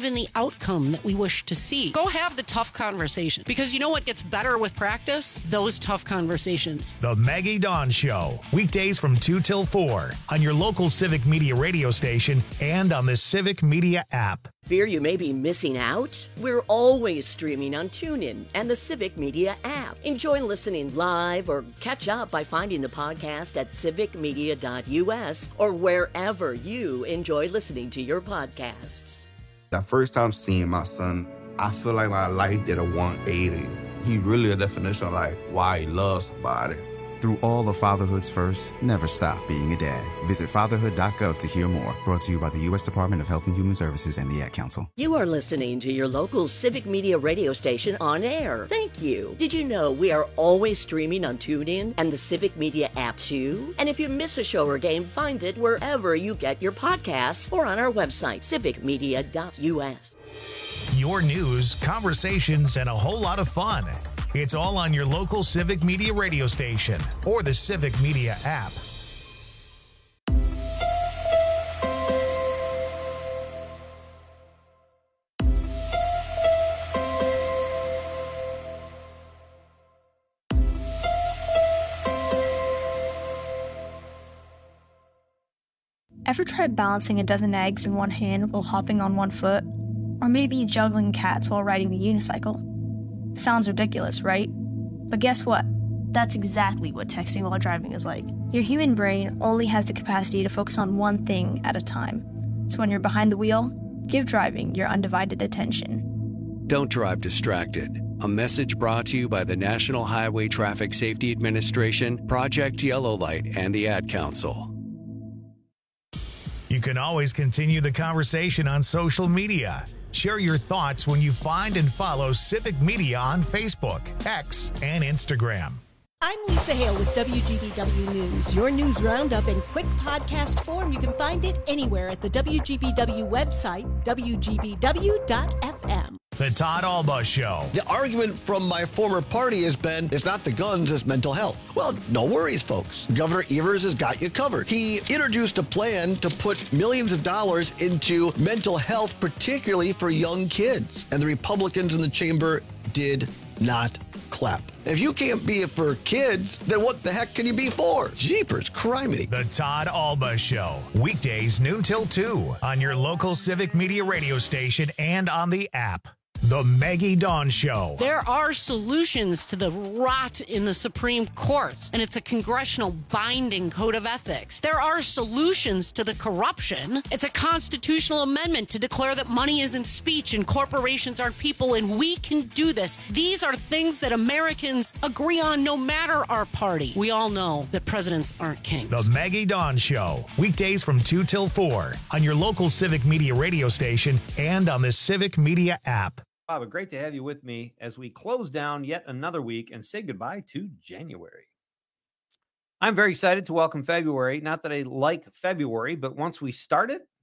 even the outcome that we wish to see. Go have the tough conversation, because you know what gets better with practice? Those tough conversations. The Maggie Dawn Show, weekdays from 2 till 4 on your local Civic Media radio station and on the Civic Media app. Fear you may be missing out? We're always streaming on TuneIn and the Civic Media app. Enjoy listening live or catch up by finding the podcast at civicmedia.us or wherever you enjoy listening to your podcasts. The first time seeing my son, I feel like my life did a 180. He really a definition of like why he loves somebody. Through all of fatherhood's first, never stop being a dad. Visit fatherhood.gov to hear more. Brought to you by the U.S. Department of Health and Human Services and the Ad Council. You are listening to your local Civic Media radio station on air. Thank you. Did you know we are always streaming on TuneIn and the Civic Media app too? And if you miss a show or game, find it wherever you get your podcasts or on our website, civicmedia.us. Your news, conversations, and a whole lot of fun. It's all on your local Civic Media radio station or the Civic Media app. Ever tried balancing a dozen eggs in one hand while hopping on one foot? Or maybe juggling cats while riding the unicycle? Sounds ridiculous, right? But guess what? That's exactly what texting while driving is like. Your human brain only has the capacity to focus on one thing at a time. So when you're behind the wheel, give driving your undivided attention. Don't drive distracted. A message brought to you by the National Highway Traffic Safety Administration, Project Yellow Light, and the Ad Council. You can always continue the conversation on social media. Share your thoughts when you find and follow Civic Media on Facebook, X, and Instagram. I'm Lisa Hale with WGBW News, your news roundup in quick podcast form. You can find it anywhere at the WGBW website, WGBW.fm. The Todd Alba Show. The argument from my former party has been, it's not the guns, it's mental health. Well, no worries, folks. Governor Evers has got you covered. He introduced a plan to put millions of dollars into mental health, particularly for young kids. And the Republicans in the chamber did not clap. If you can't be it for kids, then what the heck can you be for? Jeepers, criminy. The Todd Alba Show. Weekdays noon till 2 on your local Civic Media radio station and on the app. The Maggie Dawn Show. There are solutions to the rot in the Supreme Court, and it's a congressional binding code of ethics. There are solutions to the corruption. It's a constitutional amendment to declare that money isn't speech and corporations aren't people, and we can do this. These are things that Americans agree on no matter our party. We all know that presidents aren't kings. The Maggie Dawn Show. Weekdays from 2 till 4 on your local Civic Media radio station and on the Civic Media app. Bob, great to have you with me as we close down yet another week and say goodbye to January. I'm very excited to welcome February. Not that I like February, but once we start it,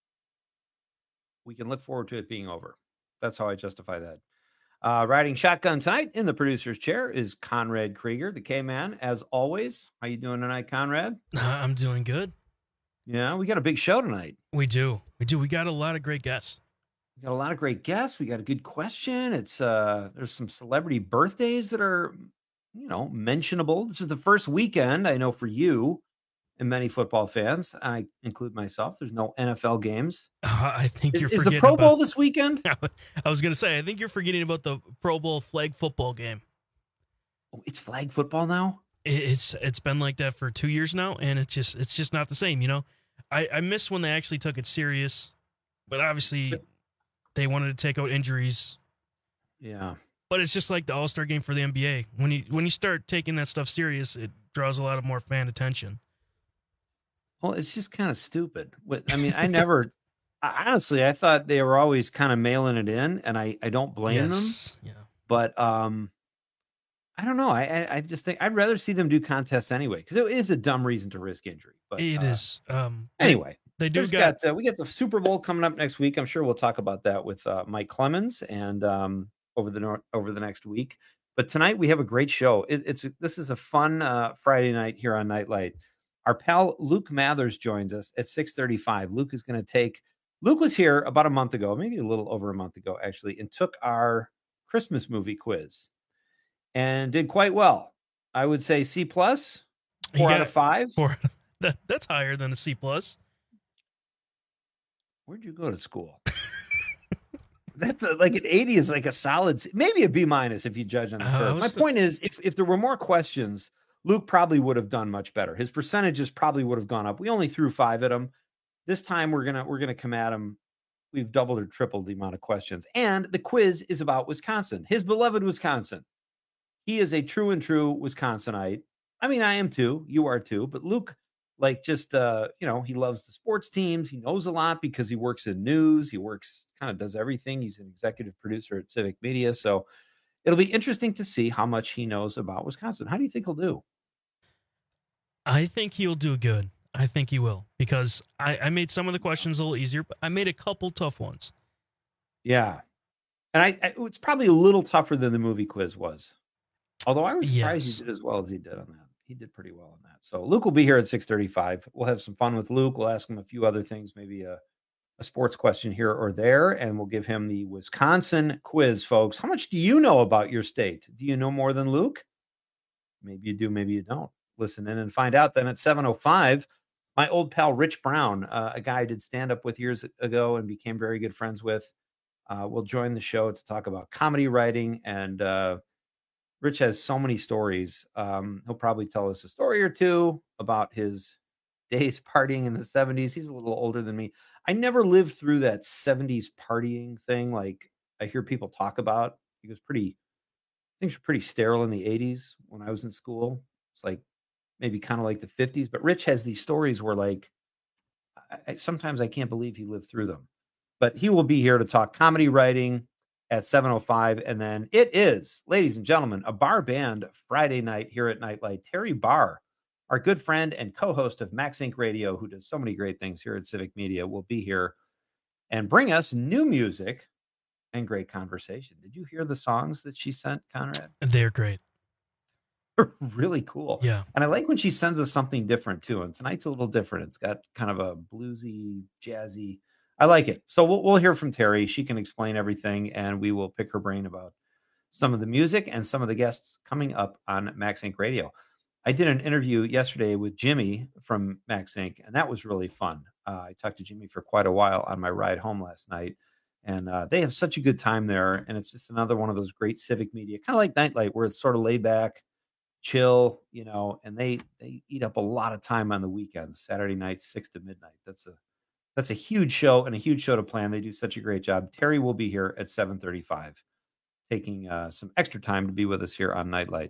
we can look forward to it being over. That's how I justify that. Riding shotgun tonight in the producer's chair is Conrad Krieger, the K-Man, as always. How you doing tonight, Conrad? I'm doing good. Yeah, we got a big show tonight. We do. We got a lot of great guests. We got a lot of great guests. We got a good question. It's there's some celebrity birthdays that are, mentionable. This is the first weekend, I know, for you and many football fans. I include myself. There's no NFL games. I think you're forgetting. Is the Pro Bowl this weekend? I was going to say, I think you're forgetting about the Pro Bowl flag football game. Oh, it's flag football now? It's been like that for 2 years now, and it's just not the same, I miss when they actually took it serious, but obviously they wanted to take out injuries. Yeah. But it's just like the All-Star game for the NBA. When you start taking that stuff serious, it draws a lot of more fan attention. Well, it's just kind of stupid. I mean, honestly, I thought they were always kind of mailing it in, and I don't blame them. Yeah. But I don't know. I just think I'd rather see them do contests anyway, because it is a dumb reason to risk injury. But it is. Anyway. We got the Super Bowl coming up next week. I'm sure we'll talk about that with Mike Clemens and over the next week. But tonight we have a great show. This is a fun Friday night here on Nightlight. Our pal Luke Mathers joins us at 6:35. Luke is going to take Luke was here about a month ago, maybe a little over a month ago, actually, and took our Christmas movie quiz and did quite well. I would say C+, 4 out of 5. That's higher than a C+. Where'd you go to school? That's like an 80 is like a solid C, maybe a B- if you judge on the curve. My point is, if there were more questions, Luke probably would have done much better. His percentages probably would have gone up. We only threw 5 at him. This time we're gonna come at him. We've doubled or tripled the amount of questions. And the quiz is about Wisconsin, his beloved Wisconsin. He is a true and true Wisconsinite. I mean, I am too. You are too. But Luke, like, just, he loves the sports teams. He knows a lot because he works in news. He kind of does everything. He's an executive producer at Civic Media. So it'll be interesting to see how much he knows about Wisconsin. How do you think he'll do? I think he'll do good. I think he will, because I made some of the questions a little easier, but I made a couple tough ones. Yeah. And it's probably a little tougher than the movie quiz was. Although I was surprised he did as well as he did on that. He did pretty well on that. So Luke will be here at 6:35. We'll have some fun with Luke. We'll ask him a few other things, maybe a sports question here or there, and we'll give him the Wisconsin quiz, folks. How much do you know about your state? Do you know more than Luke? Maybe you do, maybe you don't. Listen in and find out then at 7:05. My old pal, Rich Brown, a guy I did stand up with years ago and became very good friends with, will join the show to talk about comedy writing. And Rich has so many stories. He'll probably tell us a story or two about his days partying in the 70s. He's a little older than me. I never lived through that 70s partying thing like I hear people talk about. Things were pretty sterile in the 80s when I was in school. It's like maybe kind of like the 50s. But Rich has these stories where, like, sometimes I can't believe he lived through them. But he will be here to talk comedy writing at 7:05. And then it is, ladies and gentlemen, a bar band Friday night here at Nightlight. Terry Barr, our good friend and co-host of Max Inc. Radio, who does so many great things here at Civic Media, will be here and bring us new music and great conversation. Did you hear the songs that she sent, Conrad? They're great. Really cool. Yeah. And I like when she sends us something different too. And tonight's a little different. It's got kind of a bluesy, jazzy. I like it. So we'll hear from Terry. She can explain everything, and we will pick her brain about some of the music and some of the guests coming up on Max Inc. Radio. I did an interview yesterday with Jimmy from Max Inc., and that was really fun. I talked to Jimmy for quite a while on my ride home last night, and they have such a good time there. And it's just another one of those great Civic Media, kind of like Nightlight, where it's sort of laid back, chill, and they eat up a lot of time on the weekends, Saturday night, 6 to midnight. That's a huge show and a huge show to plan. They do such a great job. Terry will be here at 7:35, taking some extra time to be with us here on Nightlight.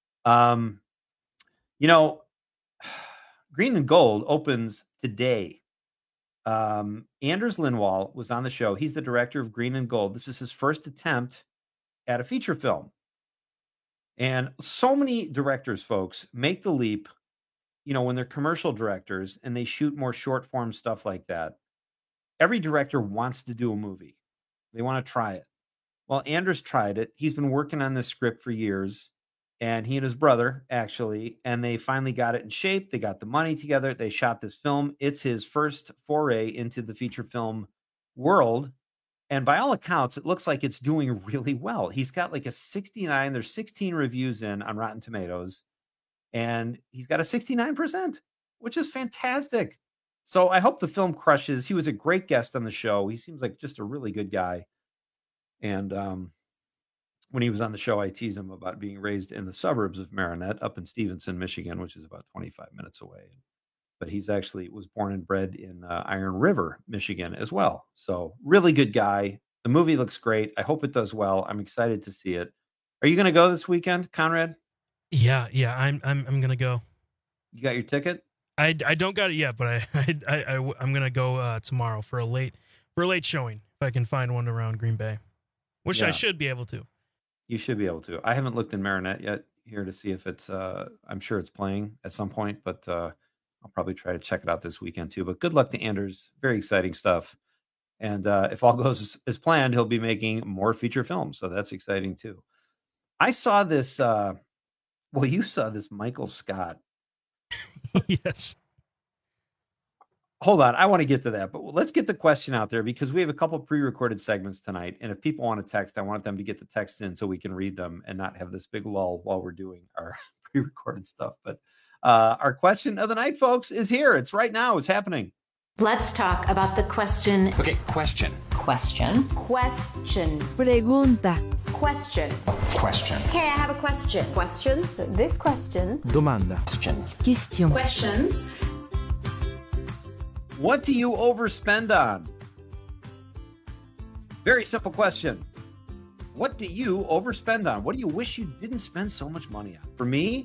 Green and Gold opens today. Anders Lindwall was on the show. He's the director of Green and Gold. This is his first attempt at a feature film. And so many directors, folks, make the leap, when they're commercial directors and they shoot more short form stuff like that. Every director wants to do a movie. They want to try it. Well, Anders tried it. He's been working on this script for years, and he and his brother, actually, and they finally got it in shape. They got the money together. They shot this film. It's his first foray into the feature film world. And by all accounts, it looks like it's doing really well. He's got like a 69. There's 16 reviews in on Rotten Tomatoes, and he's got a 69%, which is fantastic. So I hope the film crushes. He was a great guest on the show. He seems like just a really good guy. And when he was on the show, I teased him about being raised in the suburbs of Marinette up in Stevenson, Michigan, which is about 25 minutes away. But he's actually was born and bred in Iron River, Michigan as well. So really good guy. The movie looks great. I hope it does well. I'm excited to see it. Are you going to go this weekend, Conrad? Yeah. I'm going to go. You got your ticket? I don't got it yet, but I'm going to go tomorrow for a late showing if I can find one around Green Bay, which I should be able to. You should be able to. I haven't looked in Marinette yet here to see if it's I'm sure it's playing at some point, but I'll probably try to check it out this weekend too. But good luck to Anders. Very exciting stuff. And if all goes as planned, he'll be making more feature films. So that's exciting too. I saw this. You saw this Michael Scott. Yes. hold on. I want to get to that, but let's get the question out there because we have a couple pre-recorded segments tonight. And if people want to text, I want them to get the text in so we can read them and not have this big lull while we're doing our pre-recorded stuff. But our question of the night, folks, is here. It's right now. It's happening. Let's talk about the question. Okay, question. Question. Pregunta. Question. Hey, I have a question. Questions. This question. Domanda. Question. Questions. What do you overspend on? Very simple question. What do you overspend on? What do you wish you didn't spend so much money on? For me,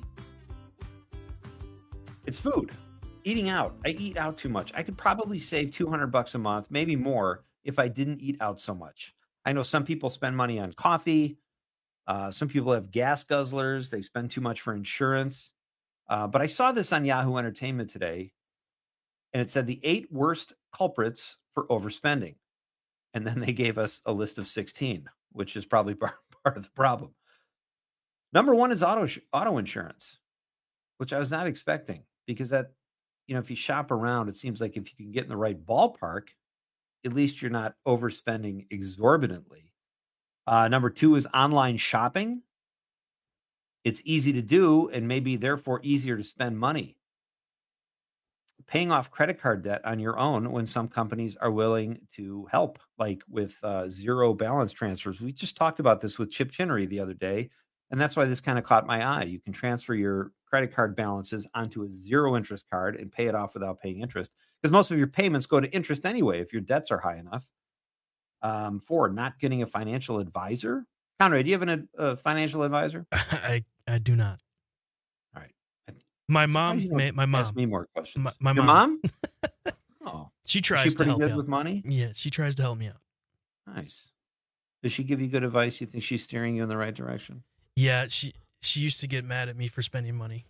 it's food. Eating out. I eat out too much. I could probably save $200 a month, maybe more, if I didn't eat out so much. I know some people spend money on coffee. Some people have gas guzzlers. They spend too much for insurance. But I saw this on Yahoo Entertainment today, and it said the 8 worst culprits for overspending. And then they gave us a list of 16, which is probably part of the problem. Number 1 is auto insurance, which I was not expecting because that, if you shop around, it seems like if you can get in the right ballpark, at least you're not overspending exorbitantly. Number 2 is online shopping. It's easy to do and maybe therefore easier to spend money. Paying off credit card debt on your own when some companies are willing to help, like with zero balance transfers. We just talked about this with Chip Chinnery the other day, and that's why this kind of caught my eye. You can transfer your credit card balances onto a zero interest card and pay it off without paying interest because most of your payments go to interest anyway if your debts are high enough. 4, not getting a financial advisor. Conrad, do you have a financial advisor? I do not. All right. My mom. Ask me more questions. My Your mom? Oh, she tries is she pretty to help good me out with money. Yeah, she tries to help me out. Nice. Does she give you good advice? You think she's steering you in the right direction? Yeah, she used to get mad at me for spending money.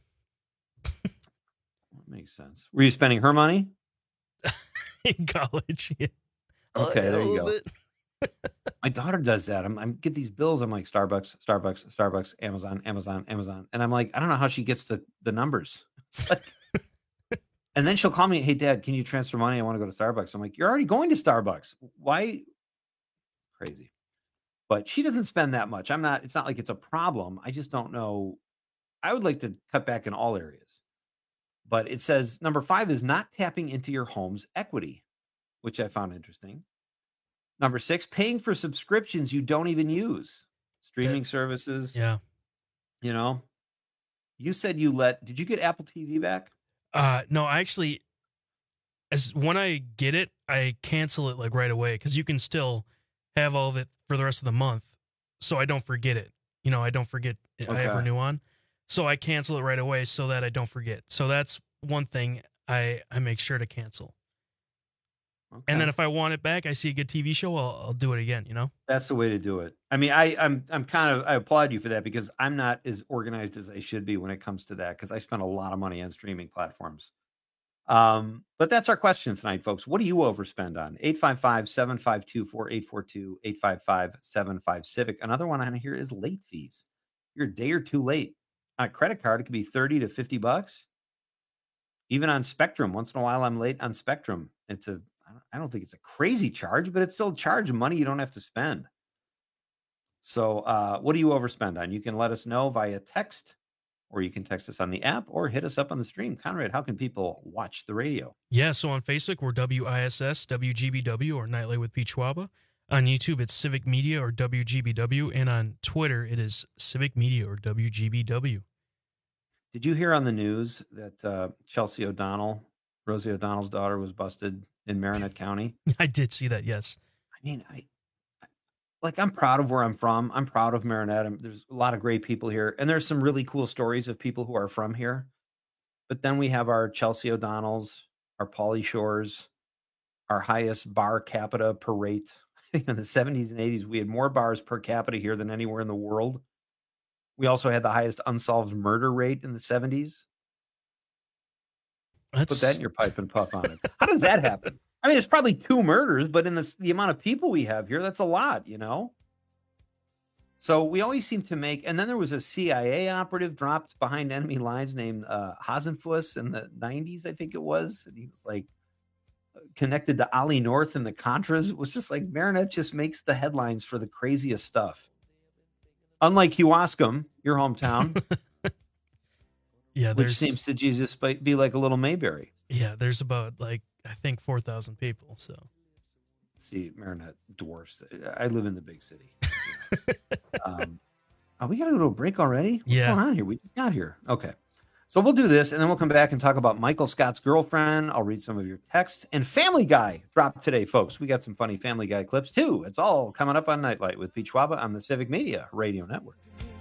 That makes sense. Were you spending her money? In college, yeah. Okay, there you go. My daughter does that. I'm get these bills. I'm like Starbucks, Amazon. And I'm like, I don't know how she gets the numbers. It's like, and then she'll call me, hey, Dad, can you transfer money? I want to go to Starbucks. I'm like, you're already going to Starbucks. Why? Crazy. But she doesn't spend that much. It's not like it's a problem. I just don't know. I would like to cut back in all areas. But it says number 5 is not tapping into your home's equity, which I found interesting. Number 6, paying for subscriptions you don't even use. Streaming services. Yeah. You said did you get Apple TV back? No, I actually, when I get it, I cancel it like right away because you can still have all of it for the rest of the month. So I don't forget it. I don't forget I ever knew on. So I cancel it right away so that I don't forget. So that's one thing I make sure to cancel. Okay. And then if I want it back, I see a good TV show, I'll do it again, That's the way to do it. I mean, I applaud you for that because I'm not as organized as I should be when it comes to that because I spend a lot of money on streaming platforms. But that's our question tonight, folks. What do you overspend on? 855-752-4842, 855-75-CIVIC. Another one on here is late fees. You're a day or two late. On a credit card, it could be $30 to $50. Even on Spectrum, once in a while I'm late on Spectrum. I don't think it's a crazy charge, but it's still a charge of money you don't have to spend. So what do you overspend on? You can let us know via text, or you can text us on the app, or hit us up on the stream. Conrad, how can people watch the radio? Yeah, so on Facebook, we're WISS, WGBW, or Nightlight with Pete Schwaba. On YouTube, it's Civic Media or WGBW. And on Twitter, it is Civic Media or WGBW. Did you hear on the news that Chelsea O'Donnell, Rosie O'Donnell's daughter, was busted in Marinette County? I did see that, yes. I mean, I'm proud of where I'm from. I'm proud of Marinette. There's a lot of great people here. And there's some really cool stories of people who are from here. But then we have our Chelsea O'Donnells, our Pauly Shores, our highest bar capita per rate. In the 70s and 80s, we had more bars per capita here than anywhere in the world. We also had the highest unsolved murder rate in the 70s. Put that in your pipe and puff on it. How does that happen? I mean, it's probably 2 murders, but in the amount of people we have here, that's a lot, So we always seem to make, and then there was a CIA operative dropped behind enemy lines named Hasenfuss in the 90s, I think it was. And he was like, connected to Ollie North and the Contras. It was just like Marinette just makes the headlines for the craziest stuff. Unlike Huascom, your hometown, Yeah, which seems to just be like a little Mayberry. Yeah, there's about I think 4,000 people. So see, Marinette dwarfs. I live in the big city. We got to go to a break already. What's going on here? We just got here. Okay. So we'll do this, and then we'll come back and talk about Michael Scott's girlfriend. I'll read some of your texts. And Family Guy dropped today, folks. We got some funny Family Guy clips, too. It's all coming up on Nightlight with Pete Schwaba on the Civic Media Radio Network.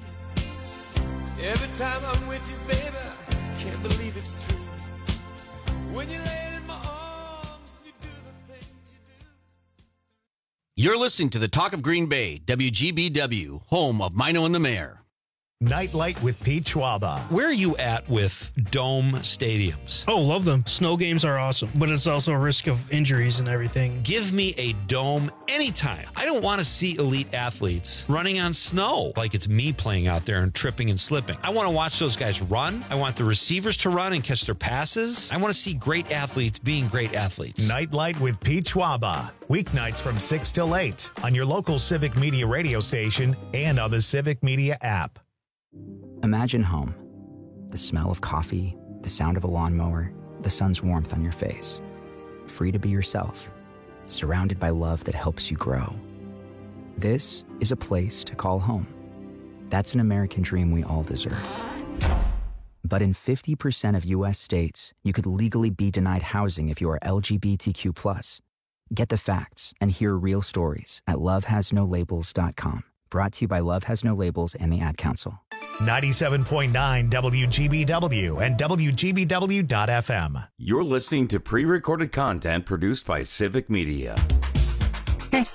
Every time I'm with you, baby, I can't believe it's true. When you lay in my arms, you do the things you do. You're listening to the Talk of Green Bay, WGBW, home of Mino and the Mayor. Nightlight with Pete Schwaba. Where are you at with dome stadiums? Oh, love them. Snow games are awesome, but it's also a risk of injuries and everything. Give me a dome anytime. I don't want to see elite athletes running on snow like it's me playing out there and tripping and slipping. I want to watch those guys run. I want the receivers to run and catch their passes. I want to see great athletes being great athletes. Nightlight with Pete Schwaba. Weeknights from 6 till 8 on your local Civic Media radio station and on the Civic Media app. Imagine home. The smell of coffee, the sound of a lawnmower, the sun's warmth on your face. Free to be yourself, surrounded by love that helps you grow. This is a place to call home. That's an American dream we all deserve. But in 50% of U.S. states, you could legally be denied housing if you are LGBTQ+. Get the facts and hear real stories at lovehasnolabels.com. Brought to you by Love Has No Labels and the Ad Council. 97.9 WGBW and WGBW.FM. You're listening to pre-recorded content produced by Civic Media. That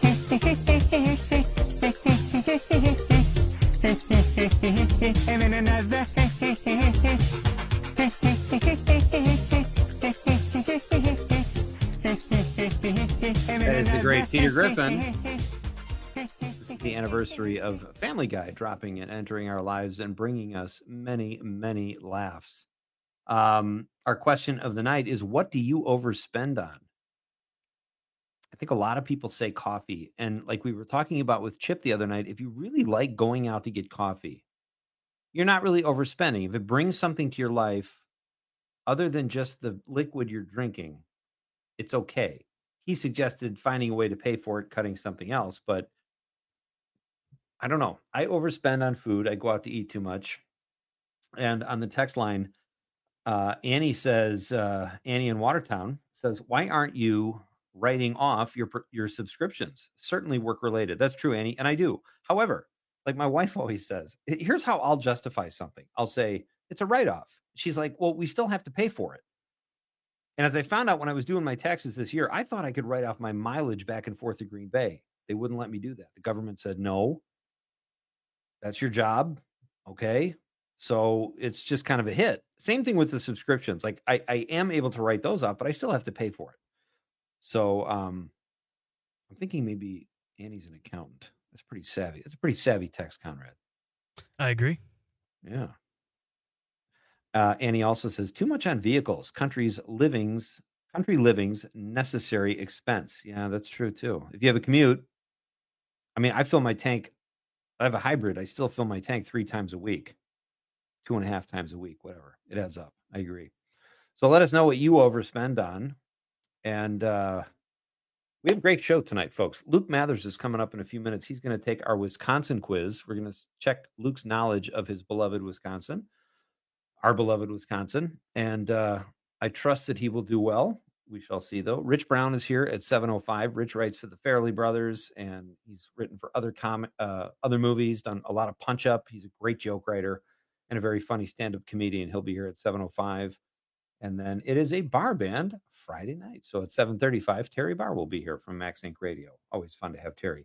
is the great Peter Griffin. The anniversary of Family Guy dropping and entering our lives and bringing us many, many laughs. Our question of the night is, what do you overspend on? I think a lot of people say coffee. And like we were talking about with Chip the other night, if you really like going out to get coffee, you're not really overspending. If it brings something to your life other than just the liquid you're drinking, it's okay. He suggested finding a way to pay for it, cutting something else, but I don't know. I overspend on food. I go out to eat too much. And on the text line, Annie says, Annie in Watertown says, why aren't you writing off your subscriptions? Certainly work related. That's true, Annie. And I do. However, like my wife always says, here's how I'll justify something. I'll say, it's a write-off. She's like, well, we still have to pay for it. And as I found out when I was doing my taxes this year, I thought I could write off my mileage back and forth to Green Bay. They wouldn't let me do that. The government said, no. That's your job. Okay. So it's just kind of a hit. Same thing with the subscriptions. Like I am able to write those off, but I still have to pay for it. So I'm thinking maybe Annie's an accountant. That's pretty savvy. That's a pretty savvy text, Conrad. I agree. Yeah. Annie also says, too much on vehicles, country living's necessary expense. Yeah, that's true too. If you have a commute, I mean, I fill my tank. I have a hybrid. I still fill my tank 3 times a week, 2.5 times a week, whatever. It adds up. I agree. So let us know what you overspend on. And we have a great show tonight, folks. Luke Mathers is coming up in a few minutes. He's going to take our Wisconsin quiz. We're going to check Luke's knowledge of his beloved Wisconsin, our beloved Wisconsin. And I trust that he will do well. We shall see, though. Rich Brown is here at 7:05. Rich writes for the Farrelly Brothers, and he's written for other movies, done a lot of Punch Up. He's a great joke writer and a very funny stand-up comedian. He'll be here at 7:05. And then it is a bar band Friday night. So at 7:35, Terry Barr will be here from Max Inc. Radio. Always fun to have Terry.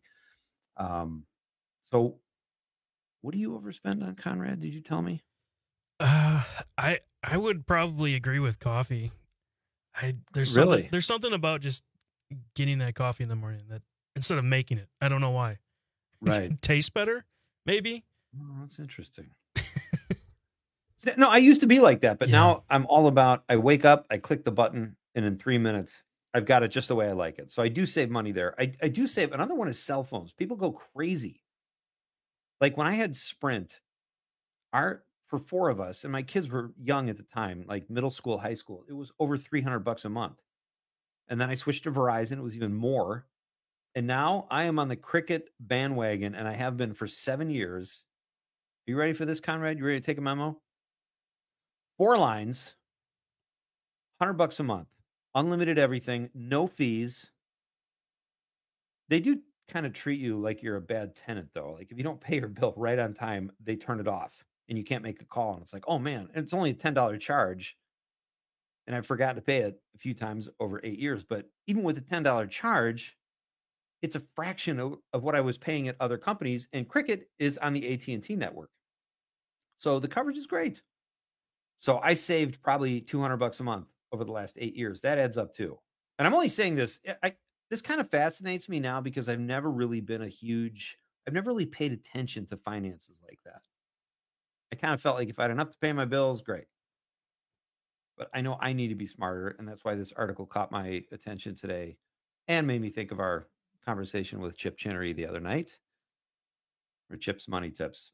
So what do you overspend on, Conrad? Did you tell me? I would probably agree with coffee. There's something about just getting that coffee in the morning that instead of making it, I don't know why. Right. It tastes better, maybe. Oh, that's interesting. No, I used to be like that, but now I'm all about, I wake up, I click the button, and in 3 minutes, I've got it just the way I like it. So I do save money there. I do save. Another one is cell phones. People go crazy. Like when I had Sprint, for 4 of us, and my kids were young at the time, like middle school, high school, it was over $300 a month. And then I switched to Verizon. It was even more. And now I am on the Cricket bandwagon, and I have been for 7 years. Are you ready for this, Conrad? You ready to take a memo? 4 lines, $100 a month, unlimited everything, no fees. They do kind of treat you like you're a bad tenant, though. Like if you don't pay your bill right on time, they turn it off and you can't make a call. And it's like, oh man, and it's only a $10 charge. And I forgot to pay it a few times over 8 years. But even with the $10 charge, it's a fraction of what I was paying at other companies. And Cricket is on the AT&T network. So the coverage is great. So I saved probably $200 a month over the last 8 years. That adds up too. And I'm only saying this. This kind of fascinates me now because I've never really paid attention to finances like that. I kind of felt like if I had enough to pay my bills, great. But I know I need to be smarter. And that's why this article caught my attention today and made me think of our conversation with Chip Chinnery the other night. Or Chip's Money Tips.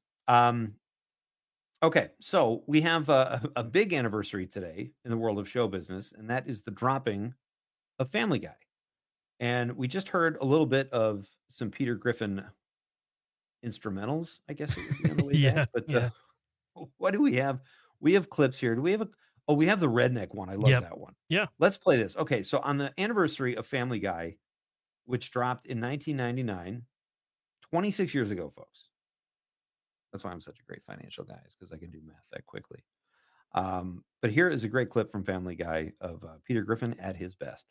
Okay, so we have a big anniversary today in the world of show business, and that is the dropping of Family Guy. And we just heard a little bit of some Peter Griffin instrumentals, I guess it would be on the way back. But what do we have? We have clips here. Do we have we have the redneck one. I love that one. Yeah. Let's play this. Okay, so on the anniversary of Family Guy, which dropped in 1999, 26 years ago, folks. That's why I'm such a great financial guy, is because I can do math that quickly. But here is a great clip from Family Guy of Peter Griffin at his best.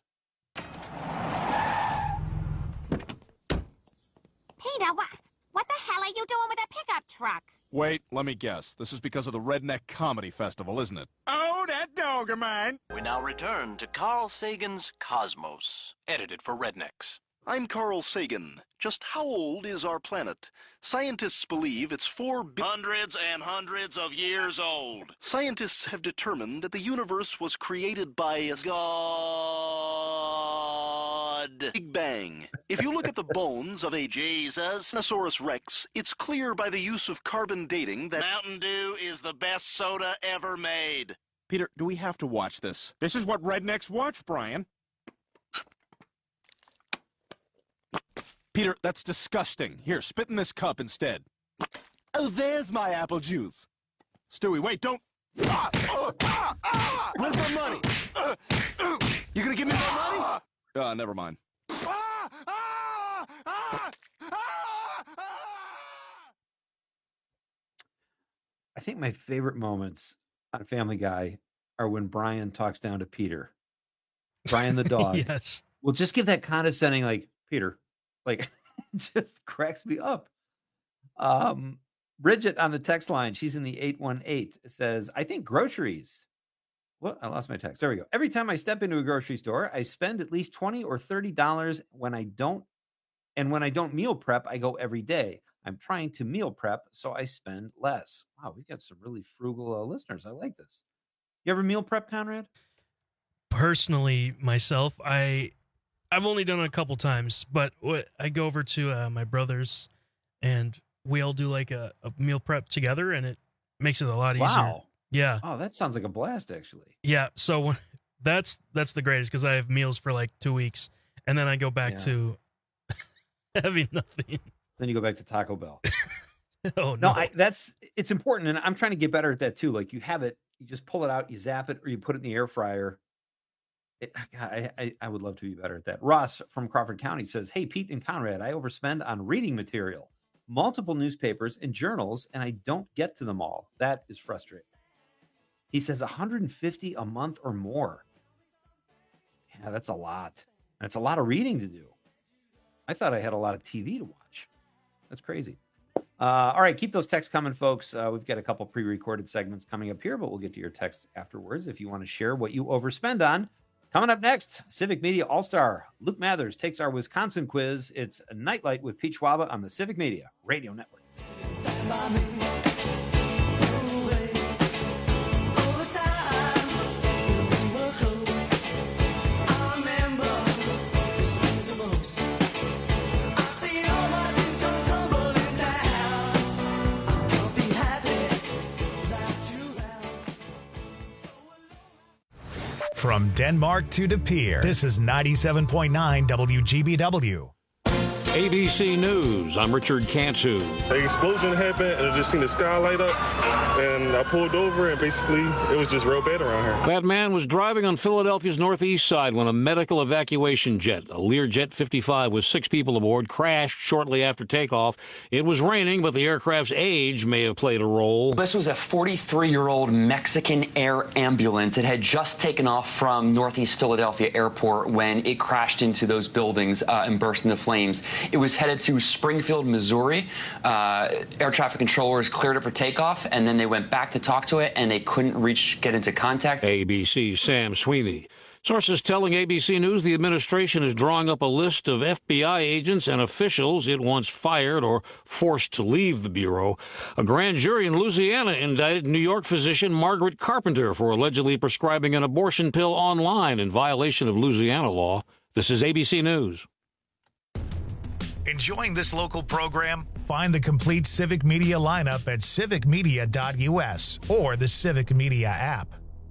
Peter, what the hell are you doing with a pickup truck? Wait, let me guess. This is because of the Redneck Comedy Festival, isn't it? Oh, that dog of mine. We now return to Carl Sagan's Cosmos, edited for Rednecks. I'm Carl Sagan. Just how old is our planet? Scientists believe it's hundreds and hundreds of years old. Scientists have determined that the universe was created by God. Big Bang. If you look at the bones of a Tyrannosaurus Rex, it's clear by the use of carbon dating that Mountain Dew is the best soda ever made. Peter, do we have to watch this? This is what rednecks watch, Brian. Peter, that's disgusting. Here, spit in this cup instead. Oh, there's my apple juice. Stewie, wait, don't... Where's my money? You gonna give me my money? Never mind. I think my favorite moments on Family Guy are when Brian talks down to Peter. Brian the dog. Yes. Well, just give that condescending, like, Peter. Like, it just cracks me up. Bridget on the text line, she's in the 818, says, I think groceries. Well, I lost my text. There we go. Every time I step into a grocery store, I spend at least $20 or $30 when I don't meal prep, I go every day. I'm trying to meal prep, so I spend less. Wow, we got some really frugal listeners. I like this. You ever meal prep, Conrad? Personally, myself, I've only done it a couple times, but I go over to my brother's, and we all do like a meal prep together, and it makes it a lot easier. Wow. Yeah. Oh, that sounds like a blast, actually. Yeah. So that's the greatest, because I have meals for like 2 weeks, and then I go back to having nothing. Then you go back to Taco Bell. Oh no, it's important, and I'm trying to get better at that too. Like you have it, you just pull it out, you zap it, or you put it in the air fryer. I would love to be better at that. Ross from Crawford County says, hey, Pete and Conrad, I overspend on reading material, multiple newspapers and journals, and I don't get to them all. That is frustrating. He says $150 a month or more. Yeah, that's a lot. That's a lot of reading to do. I thought I had a lot of TV to watch. That's crazy. All right, keep those texts coming, folks. We've got a couple pre-recorded segments coming up here, but we'll get to your texts afterwards if you want to share what you overspend on. Coming up next, Civic Media All-Star Luke Mathers takes our Wisconsin quiz. It's a Nightlight with Pete Schwaba on the Civic Media Radio Network. I remember From Denmark to De Pere, this is 97.9 WGBW. ABC News, I'm Richard Cantu. An explosion happened, and I just seen the sky light up, and I pulled over, and basically, it was just real bad around here. That man was driving on Philadelphia's northeast side when a medical evacuation jet, a Learjet 55 with 6 people aboard, crashed shortly after takeoff. It was raining, but the aircraft's age may have played a role. This was a 43-year-old Mexican air ambulance. It had just taken off from Northeast Philadelphia Airport when it crashed into those buildings and burst into flames. It was headed to Springfield, Missouri. Air traffic controllers cleared it for takeoff, and then they went back to talk to it, and they couldn't get into contact. ABC's Sam Sweeney. Sources telling ABC News the administration is drawing up a list of FBI agents and officials it wants fired or forced to leave the Bureau. A grand jury in Louisiana indicted New York physician Margaret Carpenter for allegedly prescribing an abortion pill online in violation of Louisiana law. This is ABC News. Enjoying this local program? Find the complete Civic Media lineup at civicmedia.us or the Civic Media app.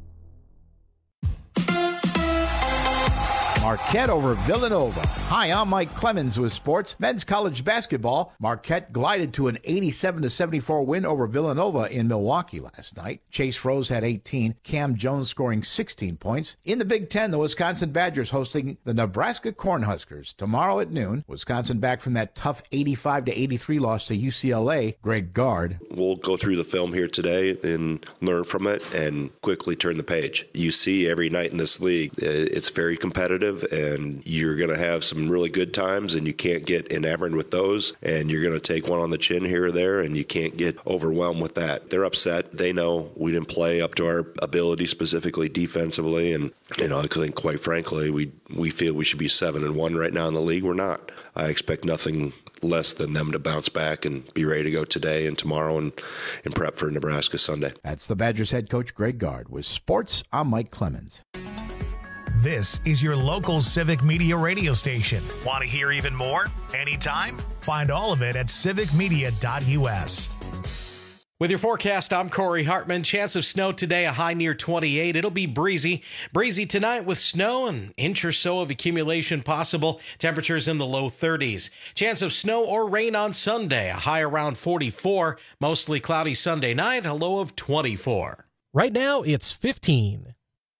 Marquette over Villanova. Hi, I'm Mike Clemens with sports. Men's college basketball. Marquette glided to an 87-74 win over Villanova in Milwaukee last night. Chase Rose had 18. Cam Jones scoring 16 points. In the Big Ten, the Wisconsin Badgers hosting the Nebraska Cornhuskers tomorrow at noon. Wisconsin back from that tough 85-83 loss to UCLA. Greg Gard. We'll go through the film here today and learn from it and quickly turn the page. You see every night in this league, it's very competitive. And you're going to have some really good times, and you can't get enamored with those. And you're going to take one on the chin here or there, and you can't get overwhelmed with that. They're upset. They know we didn't play up to our ability, specifically defensively. And, I think, quite frankly, we feel we should be 7-1 right now in the league. We're not. I expect nothing less than them to bounce back and be ready to go today and tomorrow and prep for Nebraska Sunday. That's the Badgers head coach Greg Gard. With sports, I'm Mike Clemens. This is your local Civic Media radio station. Want to hear even more? Anytime? Find all of it at civicmedia.us. With your forecast, I'm Corey Hartman. Chance of snow today, a high near 28. It'll be breezy. Breezy tonight with snow, an inch or so of accumulation possible. Temperatures in the low 30s. Chance of snow or rain on Sunday, a high around 44. Mostly cloudy Sunday night, a low of 24. Right now, it's 15.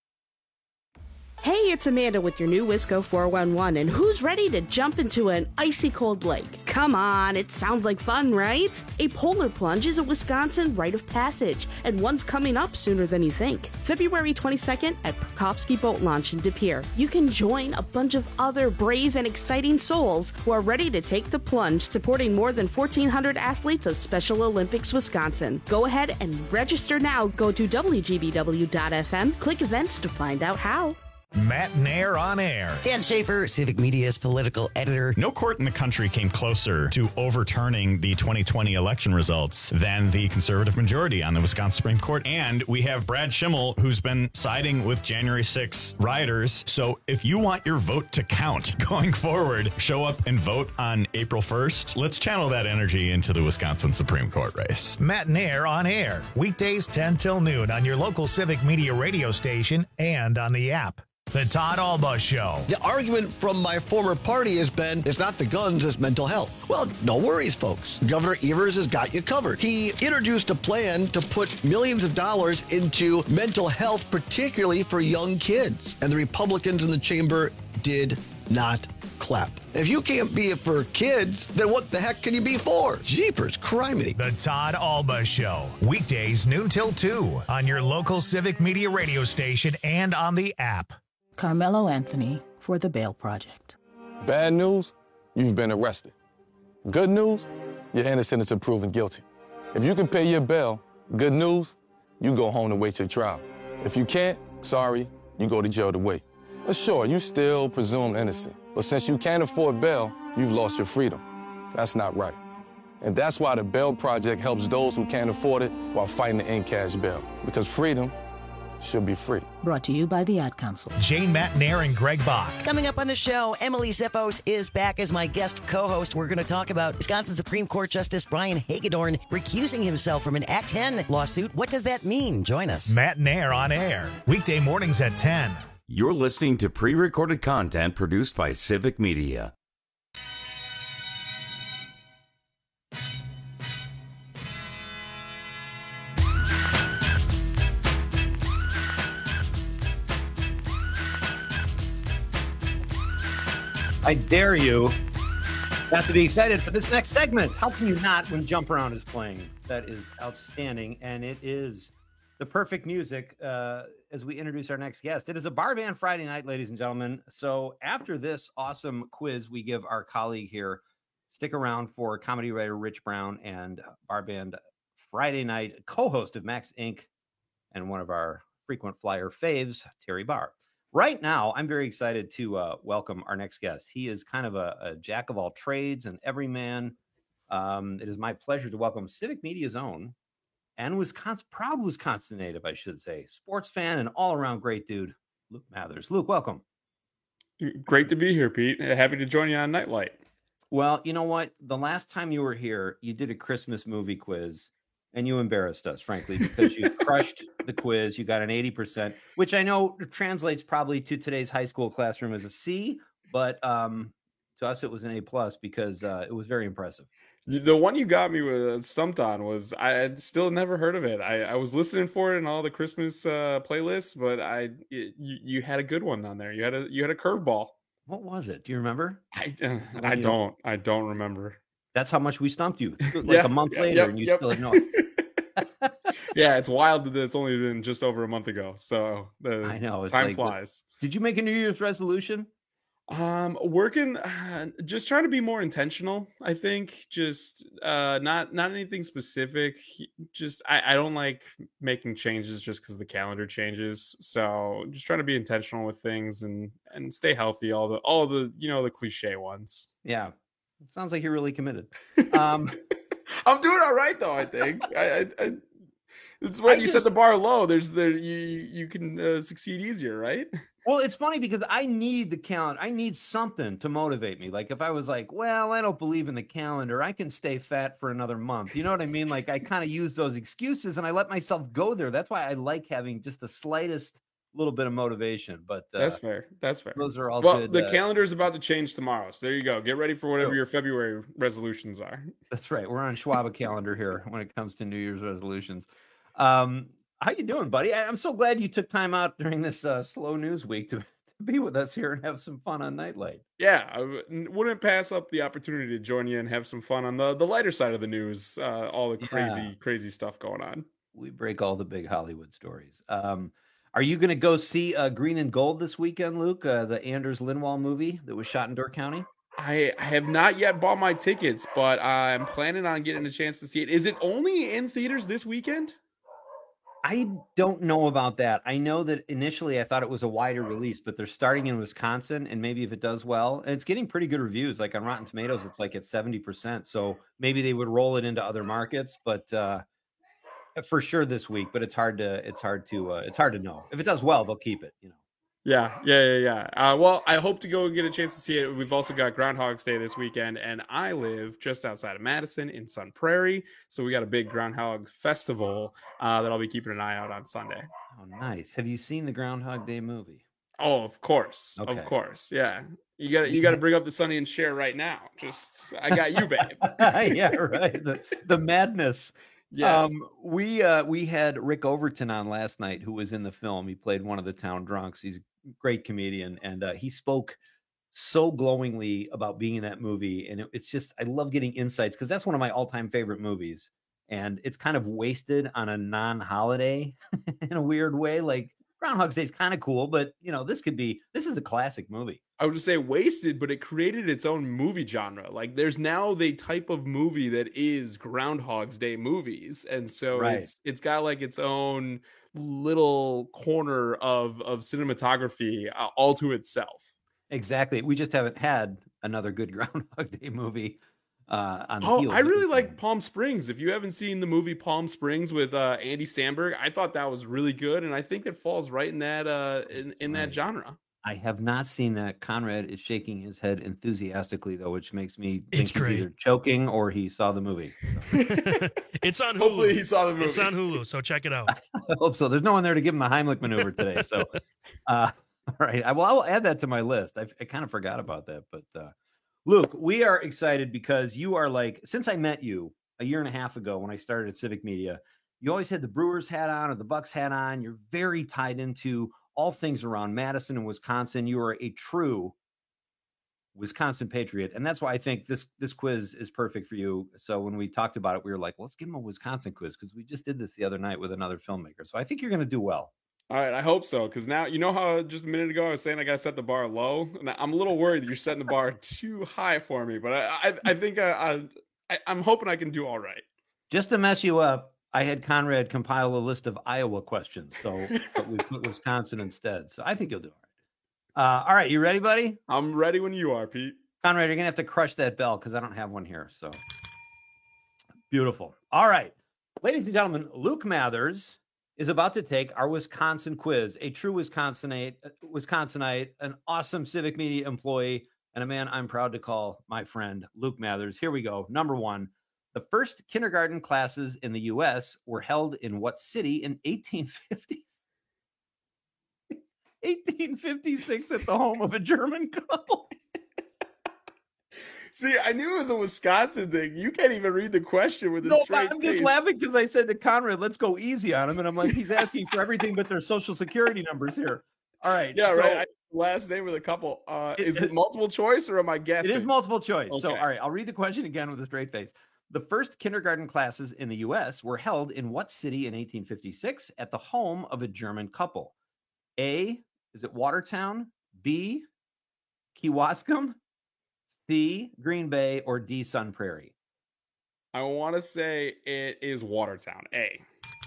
Hey, it's Amanda with your new Wisco 411, and who's ready to jump into an icy cold lake? Come on, it sounds like fun, right? A polar plunge is a Wisconsin rite of passage, and one's coming up sooner than you think. February 22nd at Prokopsky Boat Launch in De Pere. You can join a bunch of other brave and exciting souls who are ready to take the plunge, supporting more than 1,400 athletes of Special Olympics Wisconsin. Go ahead and register now. Go to WGBW.FM, click events to find out how. Matt Nair on air. Dan Schaefer, Civic Media's political editor. No court in the country came closer to overturning the 2020 election results than the conservative majority on the Wisconsin Supreme Court. And we have Brad Schimmel, who's been siding with January 6 rioters. So if you want your vote to count going forward, show up and vote on April 1st. Let's channel that energy into the Wisconsin Supreme Court race. Matt Nair on air. Weekdays 10 till noon on your local Civic Media radio station and on the app. The Todd Alba Show. The argument from my former party has been, it's not the guns, it's mental health. Well, no worries, folks. Governor Evers has got you covered. He introduced a plan to put millions of dollars into mental health, particularly for young kids. And the Republicans in the chamber did not clap. If you can't be it for kids, then what the heck can you be for? Jeepers criminy. The Todd Alba Show. Weekdays noon till 2 on your local Civic Media radio station and on the app. Carmelo Anthony for the Bail Project. Bad news, you've been arrested. Good news, you're innocent until proven guilty. If you can pay your bail, good news, you go home to wait your trial. If you can't, sorry, you go to jail to wait. But sure, you still presumed innocent. But since you can't afford bail, you've lost your freedom. That's not right. And that's why the Bail Project helps those who can't afford it while fighting to end cash bail. Because freedom should be free. Brought to you by the Ad Council. Jane Matt Nair and Greg Bach. Coming up on the show, Emily Zippos is back as my guest co-host. We're going to talk about Wisconsin Supreme Court Justice Brian Hagedorn recusing himself from an Act 10 lawsuit. What does that mean? Join us. Matt Nair on air. Weekday mornings at 10. You're listening to pre-recorded content produced by Civic Media. I dare you not to be excited for this next segment. How can you not when Jump Around is playing? That is outstanding, and it is the perfect music as we introduce our next guest. It is a Bar Band Friday night, ladies and gentlemen. So after this awesome quiz we give our colleague here, stick around for comedy writer Rich Brown and Bar Band Friday night co-host of Max Inc. and one of our frequent flyer faves, Terry Barr. Right now, I'm very excited to welcome our next guest. He is kind of a jack of all trades and everyman. It is my pleasure to welcome Civic Media's own and proud Wisconsin native, I should say, sports fan and all-around great dude, Luke Mathers. Luke, welcome. Great to be here, Pete. Happy to join you on Nightlight. Well, you know what? The last time you were here, you did a Christmas movie quiz. And you embarrassed us, frankly, because you crushed the quiz. You got an 80%, which I know translates probably to today's high school classroom as a C, but to us it was an A+ because it was very impressive. The one you got me with stumped on was I had still never heard of it. I was listening for it in all the Christmas playlists, but you had a good one on there. You had a curveball. What was it? Do you remember? I don't remember. That's how much we stumped you a month later, and you still didn't know it. Yeah, it's wild that it's only been just over a month ago. So I know time flies. Did you make a New Year's resolution? Working, just trying to be more intentional. I think just not anything specific. Just I don't like making changes just because the calendar changes. So just trying to be intentional with things and stay healthy. All the the cliche ones. Yeah. Sounds like you're really committed. I'm doing all right though. I think it's when you set the bar low. You can succeed easier, right? Well, it's funny because I need the calendar. I need something to motivate me. Like if I was like, well, I don't believe in the calendar, I can stay fat for another month. You know what I mean? Like I kind of use those excuses and I let myself go there. That's why I like having just the slightest little bit of motivation, but that's fair. Those are all well, good. The calendar is about to change tomorrow, so there you go. Get ready for whatever your February resolutions are. That's right. We're on Schwab calendar here when it comes to New Year's resolutions. How you doing, buddy? I'm so glad you took time out during this slow news week to be with us here and have some fun on Nightlight. Yeah, I wouldn't pass up the opportunity to join you and have some fun on the lighter side of the news. All the crazy stuff going on. We break all the big Hollywood stories. Are you going to go see Green and Gold this weekend, Luke? The Anders Lindwall movie that was shot in Door County? I have not yet bought my tickets, but I'm planning on getting a chance to see it. Is it only in theaters this weekend? I don't know about that. I know that initially I thought it was a wider release, but they're starting in Wisconsin, and maybe if it does well, and it's getting pretty good reviews. Like on Rotten Tomatoes, it's like at 70%. So maybe they would roll it into other markets, but for sure this week. But it's hard to know. If it does well, they'll keep it. Yeah. Well, I hope to go get a chance to see it. We've also got Groundhog's Day this weekend, and I live just outside of Madison in Sun Prairie, so we got a big Groundhog Festival that I'll be keeping an eye out on Sunday. Oh, nice. Have you seen the Groundhog Day movie? Oh, of course. Okay. Of course. Yeah. You got to bring up the Sonny and Cher right now. I got you, babe. Yeah, right. The madness. Yes. We had Rick Overton on last night, who was in the film. He played one of the town drunks. He's a great comedian, and he spoke so glowingly about being in that movie. And it's just, I love getting insights because that's one of my all-time favorite movies. And it's kind of wasted on a non-holiday in a weird way. Like Groundhog's Day is kind of cool, but this is a classic movie. I would just say wasted, but it created its own movie genre. Like there's now the type of movie that is Groundhog's Day movies. And so it's got like its own little corner of cinematography all to itself. Exactly. We just haven't had another good Groundhog Day movie on the heels. I really like Palm Springs. If you haven't seen the movie Palm Springs with Andy Samberg, I thought that was really good. And I think it falls right in that that genre. I have not seen that. Conrad is shaking his head enthusiastically, though, which makes me think he's either joking or he saw the movie. It's on Hulu. Hopefully he saw the movie. It's on Hulu, so check it out. I hope so. There's no one there to give him a Heimlich maneuver today. So All right. I will add that to my list. I kind of forgot about that. But Luke, we are excited because you are like, since I met you a year and a half ago when I started at Civic Media, you always had the Brewers hat on or the Bucks hat on. You're very tied into all things around Madison and Wisconsin. You are a true Wisconsin patriot. And that's why I think this quiz is perfect for you. So when we talked about it, we were like, well, let's give him a Wisconsin quiz because we just did this the other night with another filmmaker. So I think you're going to do well. All right, I hope so. Because now, you know how just a minute ago I was saying I got to set the bar low? And I'm a little worried that you're setting the bar too high for me. But I think I'm hoping I can do all right. Just to mess you up, I had Conrad compile a list of Iowa questions. But we put Wisconsin instead. So I think you'll do all right. All right, you ready, buddy? I'm ready when you are, Pete. Conrad, you're going to have to crush that bell because I don't have one here. So beautiful. All right. Ladies and gentlemen, Luke Mathers is about to take our Wisconsin quiz. A true Wisconsinite, an awesome Civic Media employee, and a man I'm proud to call my friend, Luke Mathers. Here we go. Number one, the first kindergarten classes in the U.S. were held in what city in 1850s? 1856 at the home of a German couple. See, I knew it was a Wisconsin thing. You can't even read the question with a straight I'm face. just laughing because I said to Conrad, let's go easy on him. And I'm like, he's asking for everything but their social security numbers here. All right. Yeah, right. Last name of the couple. Is it multiple choice or am I guessing? It is multiple choice. Okay. So, all right, I'll read the question again with a straight face. The first kindergarten classes in the U.S. were held in what city in 1856 at the home of a German couple? A, is it Watertown? B, Kewaskum? C, Green Bay, or D, Sun Prairie? I want to say it is Watertown. A.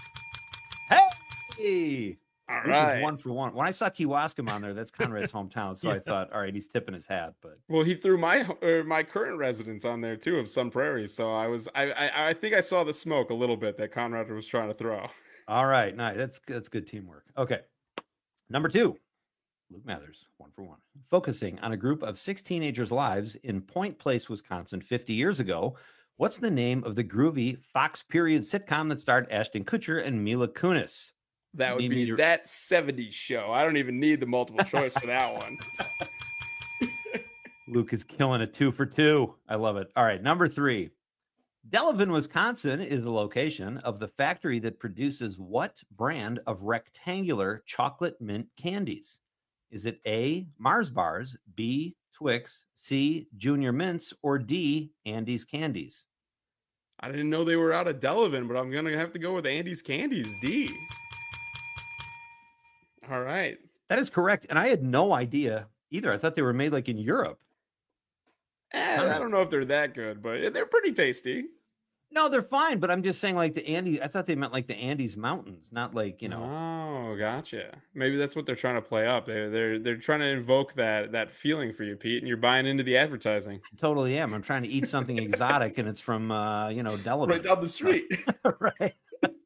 Hey! All Luke right. is 1 for 1. When I saw Kewaskum on there, that's Conrad's hometown. So I thought, all right, he's tipping his hat. But well, he threw my current residence on there too of Sun Prairie. So I think I saw the smoke a little bit that Conrad was trying to throw. All right, nice. That's good teamwork. Okay, number 2. Luke Mathers, 1 for 1. Focusing on a group of 6 teenagers' lives in Point Place, Wisconsin, 50 years ago, what's the name of the groovy Fox period sitcom that starred Ashton Kutcher and Mila Kunis? That would be That 70s Show. I don't even need the multiple choice for that one. Luke is killing it 2 for 2. I love it. All right, number 3. Delavan, Wisconsin is the location of the factory that produces what brand of rectangular chocolate mint candies? Is it A, Mars Bars, B, Twix, C, Junior Mints, or D, Andy's Candies? I didn't know they were out of Delavan, but I'm going to have to go with Andy's Candies, D. All right. That is correct. And I had no idea either. I thought they were made like in Europe. I don't know if they're that good, but they're pretty tasty. No, they're fine, but I'm just saying like the Andes. I thought they meant like the Andes Mountains, not like, you know. Oh, gotcha. Maybe that's what they're trying to play up. They're trying to invoke that feeling for you, Pete, and you're buying into the advertising. I totally am. I'm trying to eat something exotic, and it's from Delavan. Right down the street. Right.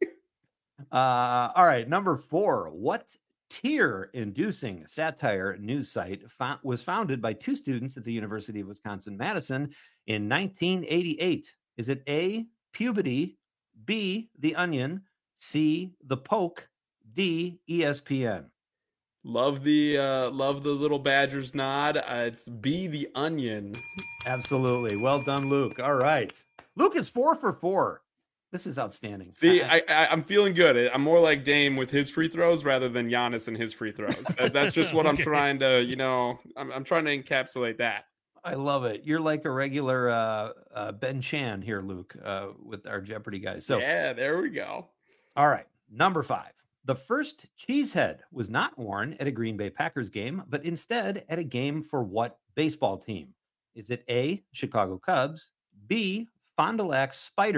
All right, number 4. What tear-inducing satire news site was founded by 2 students at the University of Wisconsin-Madison in 1988? Is it A, Puberty, B, The Onion, C, The Poke, D, ESPN? Love the little Badgers nod. It's B, The Onion. Absolutely. Well done, Luke. All right. Luke is 4 for 4. This is outstanding. See, I'm feeling good. I'm more like Dame with his free throws rather than Giannis and his free throws. That's just what I'm trying to, I'm trying to encapsulate that. I love it. You're like a regular Ben Chan here, Luke, with our Jeopardy guys. So yeah, there we go. All right. Number 5. The first cheesehead was not worn at a Green Bay Packers game, but instead at a game for what baseball team? Is it A, Chicago Cubs, B, Fond du Lac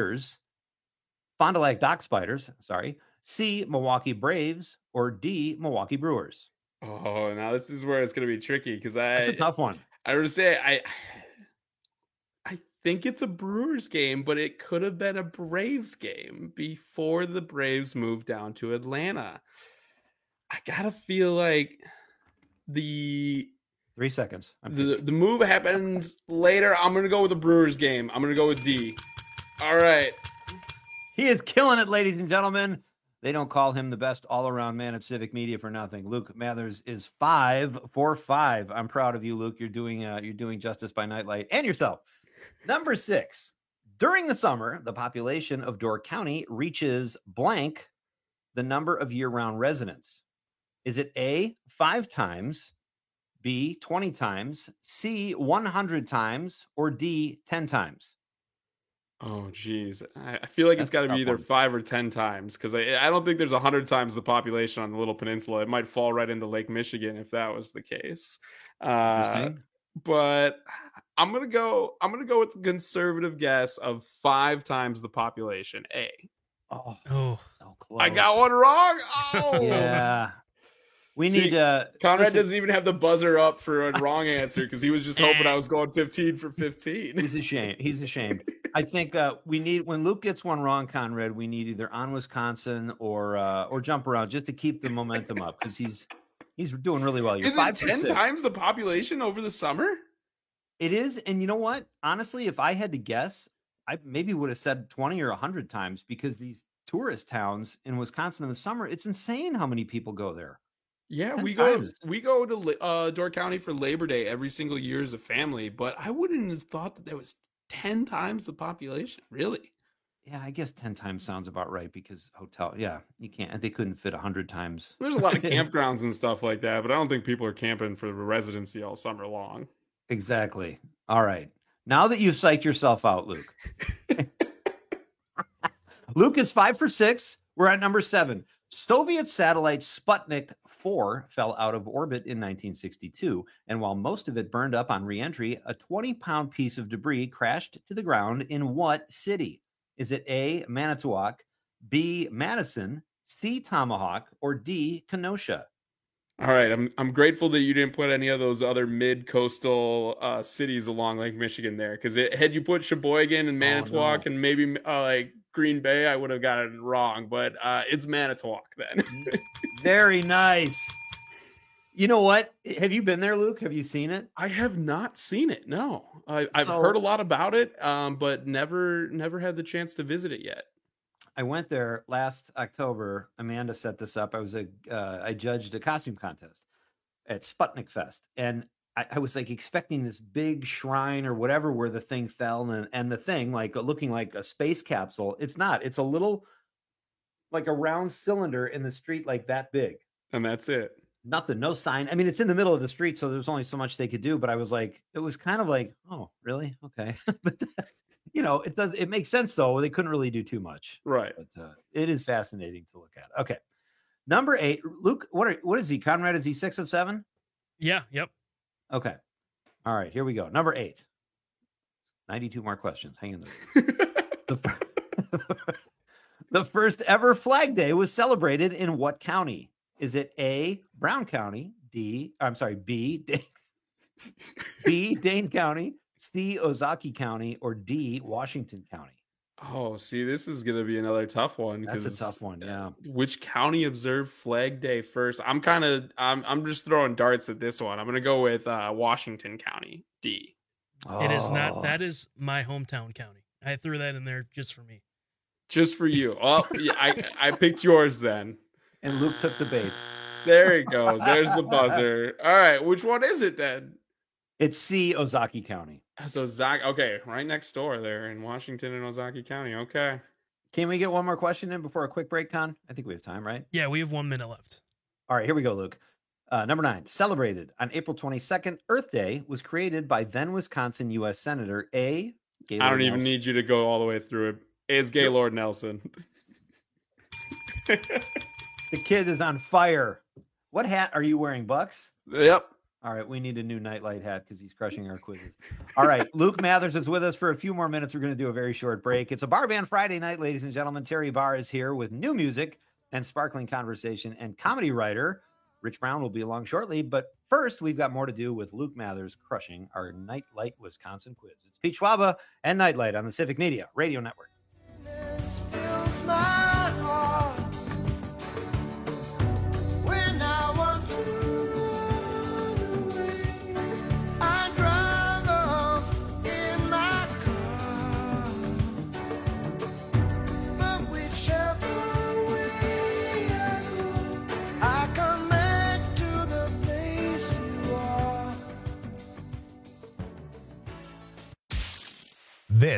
Dock Spiders, C, Milwaukee Braves, or D, Milwaukee Brewers? Oh, now this is where it's going to be tricky because That's a tough one. I would say I think it's a Brewers game, but it could have been a Braves game before the Braves moved down to Atlanta. I gotta feel like the 3 seconds. The move happens later. I'm gonna go with the Brewers game. I'm gonna go with D. All right. He is killing it, ladies and gentlemen. They don't call him the best all-around man at Civic Media for nothing. Luke Mathers is 5 for 5. I'm proud of you, Luke. You're doing justice by Nightlight and yourself. Number 6. During the summer, the population of Door County reaches blank the number of year-round residents. Is it A, 5 times, B, 20 times, C, 100 times, or D, 10 times? Oh, geez. I feel like it's got to be either 5 or 10 times, because I don't think there's 100 times the population on the Little Peninsula. It might fall right into Lake Michigan if that was the case. But I'm gonna go with the conservative guess of 5 times the population. A. Oh, so close. I got one wrong. Oh, yeah. We need Conrad doesn't even have the buzzer up for a wrong answer because he was just hoping I was going 15 for 15. He's ashamed. I think we need, when Luke gets one wrong, Conrad, we need either On Wisconsin or Jump Around just to keep the momentum up, because he's doing really well. Is it 10 times the population over the summer? It is, and you know what? Honestly, if I had to guess, I maybe would have said 20 or 100 times, because these tourist towns in Wisconsin in the summer, it's insane how many people go there. Yeah, we go to Door County for Labor Day every single year as a family, but I wouldn't have thought that there was 10 times the population. Really? Yeah, I guess 10 times sounds about right, because you can't. They couldn't fit 100 times. There's a lot of campgrounds and stuff like that, but I don't think people are camping for the residency all summer long. Exactly. All right. Now that you've psyched yourself out, Luke. Luke is 5 for 6. We're at number 7. Soviet satellite Sputnik 4 fell out of orbit in 1962, and while most of it burned up on re-entry, a 20-pound piece of debris crashed to the ground in what city? Is it A, Manitowoc, B, Madison, C, Tomahawk, or D, Kenosha? All right, I'm grateful that you didn't put any of those other mid-coastal cities along Lake Michigan there, because had you put Sheboygan and Manitowoc and maybe like Green Bay, I would have gotten it wrong, but it's Manitowoc then. Very nice. You know what? Have you been there, Luke? Have you seen it? I have not seen it. No, I've heard a lot about it, but never had the chance to visit it yet. I went there last October. Amanda set this up. I judged a costume contest at Sputnik Fest, and I was like expecting this big shrine or whatever where the thing fell, and the thing like looking like a space capsule. It's not. It's a little like a round cylinder in the street, like that big, and that's it. Nothing, no sign. I mean, it's in the middle of the street, so there's only so much they could do. But I was like, it was kind of like, oh, really? Okay, but. It makes sense though. They couldn't really do too much. Right. But it is fascinating to look at. Okay. Number 8, Luke, what is he? Conrad, is he 6 of 7? Yeah. Yep. Okay. All right, here we go. Number 8. 92 more questions. Hang in there. The first ever Flag Day was celebrated in what county? Is it A, Brown County, B, Dane County, C, Ozaki County, or D, Washington County? Oh, see, this is going to be another tough one. That's a tough one, yeah. Which county observed Flag Day first? I'm just throwing darts at this one. I'm going to go with Washington County, D. It is not. That is my hometown county. I threw that in there just for me. Just for you. Oh, yeah, I picked yours then. And Luke took the bait. There he goes. There's the buzzer. All right, which one is it then? It's C, Ozaki County. So okay, right next door there in Washington and Ozaki County. Okay. Can we get one more question in before a quick break, Con? I think we have time, right? Yeah, we have 1 minute left. All right, here we go, Luke. Number 9, celebrated on April 22nd, Earth Day was created by then Wisconsin U.S. Senator A. Gaylord I don't even Nelson. need you to go all the way through it. It's Gaylord Nelson. The kid is on fire. What hat are you wearing, Bucks? Yep. All right, we need a new Nightlight hat because he's crushing our quizzes. All right, Luke Mathers is with us for a few more minutes. We're going to do a very short break. It's a Bar Band Friday night, ladies and gentlemen. Terry Barr is here with new music and sparkling conversation, and comedy writer Rich Brown will be along shortly. But first, we've got more to do with Luke Mathers crushing our Nightlight Wisconsin quiz. It's Pete Schwaba and Nightlight on the Civic Media Radio Network.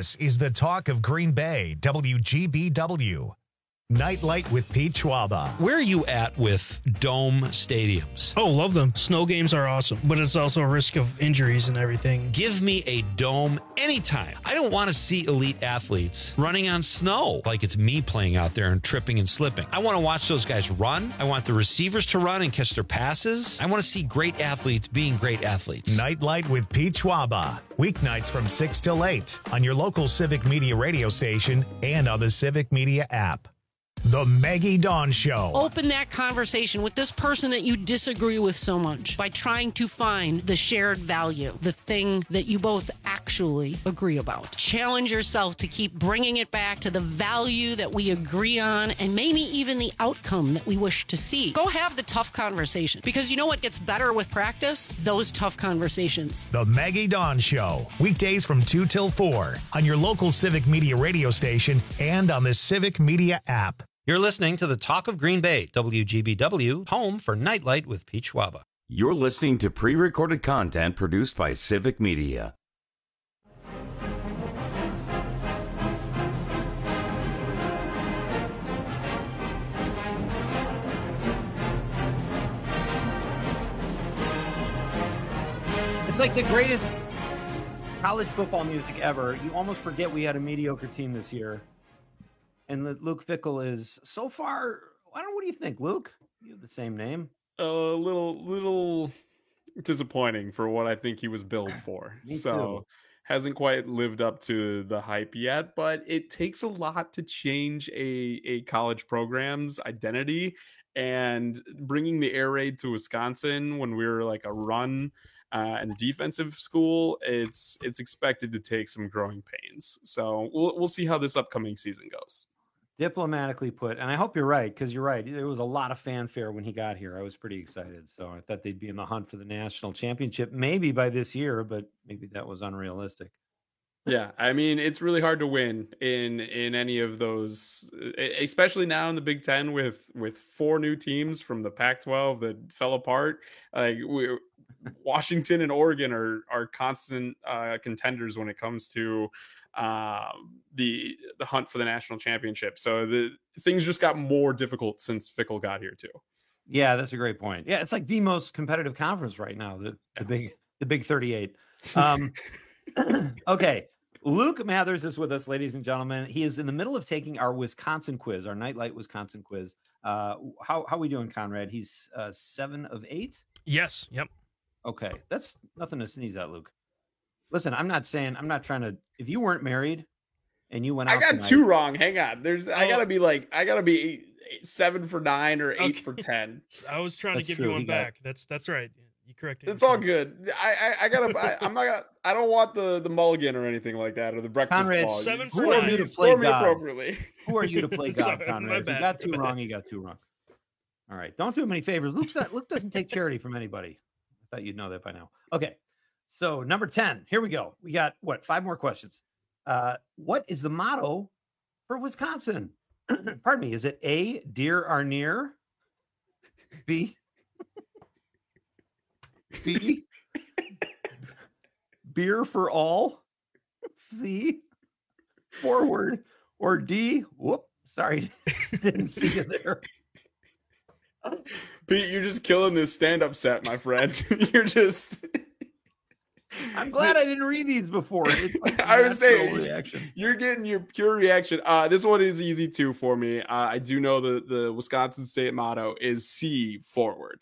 This is the talk of Green Bay, WGBW. Nightlight with Pete Schwaba. Where are you at with dome stadiums? Oh, love them. Snow games are awesome, but it's also a risk of injuries and everything. Give me a dome anytime. I don't want to see elite athletes running on snow like it's me playing out there and tripping and slipping. I want to watch those guys run. I want the receivers to run and catch their passes. I want to see great athletes being great athletes. Nightlight with Pete Schwaba. Weeknights from 6 till 8 on your local Civic Media radio station and on the Civic Media app. The Maggie Dawn Show. Open that conversation with this person that you disagree with so much by trying to find the shared value, the thing that you both actually agree about. Challenge yourself to keep bringing it back to the value that we agree on and maybe even the outcome that we wish to see. Go have the tough conversation, because you know what gets better with practice? Those tough conversations. The Maggie Dawn Show. Weekdays from 2 till 4 on your local Civic Media radio station and on the Civic Media app. You're listening to the Talk of Green Bay, WGBW, home for Nightlight with Pete Schwaba. You're listening to pre-recorded content produced by Civic Media. It's like the greatest college football music ever. You almost forget we had a mediocre team this year. And Luke Fickell is so far. I don't know. What do you think, Luke? You have the same name. A little disappointing for what I think he was billed for. So hasn't quite lived up to the hype yet. But it takes a lot to change a college program's identity, and bringing the air raid to Wisconsin when we were like a run and defensive school, it's expected to take some growing pains. So we'll see how this upcoming season goes. Diplomatically put, and I hope you're right, because you're right. There was a lot of fanfare when he got here. I was pretty excited. So I thought they'd be in the hunt for the national championship, maybe by this year, but maybe that was unrealistic. Yeah, I mean, it's really hard to win in any of those, especially now in the Big Ten with 4 new teams from the Pac-12 that fell apart. Like Washington and Oregon are constant contenders when it comes to the hunt for the national championship. So the things just got more difficult since Fickell got here too. Yeah, that's a great point. Yeah, it's like the most competitive conference right now, the Big 38. Okay. Luke Mathers is with us, ladies and gentlemen. He is in the middle of taking our Wisconsin quiz, our Nightlight Wisconsin quiz. How are we doing, Conrad? He's 7 of 8? Yes. Yep. Okay. That's nothing to sneeze at, Luke. Listen, I'm not trying to, if you weren't married and you went out I got tonight, 2 wrong. Hang on. I gotta be 7 for 9 or 8 for 10. I was trying to give you one back. That's right. You corrected. It's all good. I don't want the mulligan or anything like that, or the breakfast Conrad, ball. 7 for who are 9. you to play God? Appropriately. Who are you to play God, Sorry, Conrad? my If you bad, got 2 my wrong, bad. you got 2 wrong. All right. Don't do him any favors. Luke doesn't take charity from anybody. I thought you'd know that by now. Okay. So number 10, here we go. We got 5 more questions. What is the motto for Wisconsin? Pardon me. Is it A, deer are near? B, beer for all? C, forward? Or D, sorry, didn't see you there. Pete, you're just killing this stand-up set, my friend. You're just... I'm glad I didn't read these before. It's like I would say reaction. You're getting your pure reaction. This one is easy too for me. I do know the Wisconsin State motto is C, forward.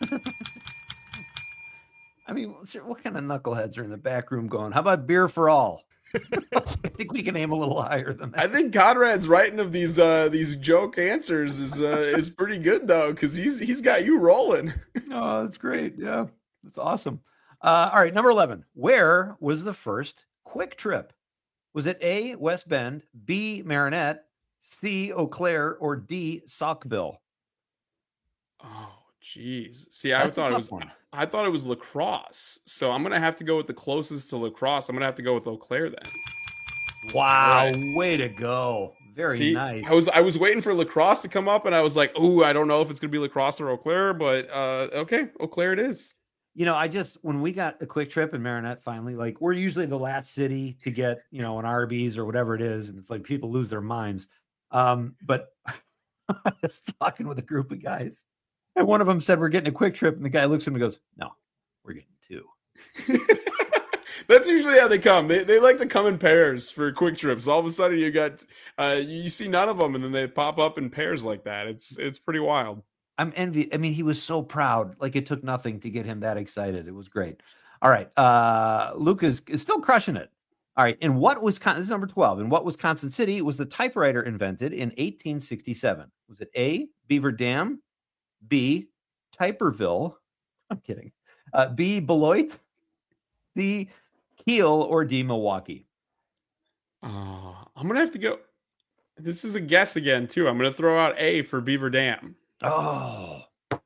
I mean, what kind of knuckleheads are in the back room going, how about beer for all? I think we can aim a little higher than that. I think Conrad's writing of these joke answers is pretty good though, because he's got you rolling. Oh, that's great. Yeah, that's awesome. All right, number 11. Where was the first Quick Trip? Was it A, West Bend, B, Marinette, C, Eau Claire, or D, Saukville? Oh, geez. See, I thought it was La Crosse. So I'm gonna have to go with the closest to La Crosse. I'm gonna have to go with Eau Claire then. Wow, right. Way to go. Very nice. I was waiting for La Crosse to come up, and I was like, "Ooh, I don't know if it's gonna be La Crosse or Eau Claire, but okay, Eau Claire it is." when we got a Quick Trip in Marinette, finally, like we're usually the last city to get, an Arby's or whatever it is. And it's like people lose their minds. But I was talking with a group of guys and one of them said, we're getting a Quick Trip. And the guy looks at him and goes, no, we're getting 2. That's usually how they come. They like to come in pairs for Quick Trips. All of a sudden you got, you see none of them and then they pop up in pairs like that. It's pretty wild. I'm envious. I mean, he was so proud. Like it took nothing to get him that excited. It was great. All right. Luke is still crushing it. All right. In what Wisconsin, this is number 12. In what Wisconsin city was the typewriter invented in 1867? Was it A, Beaver Dam, B, Typerville? I'm kidding. B, Beloit, C, Kiel, or D, Milwaukee? I'm going to have to go. This is a guess again, too. I'm going to throw out A for Beaver Dam. Oh.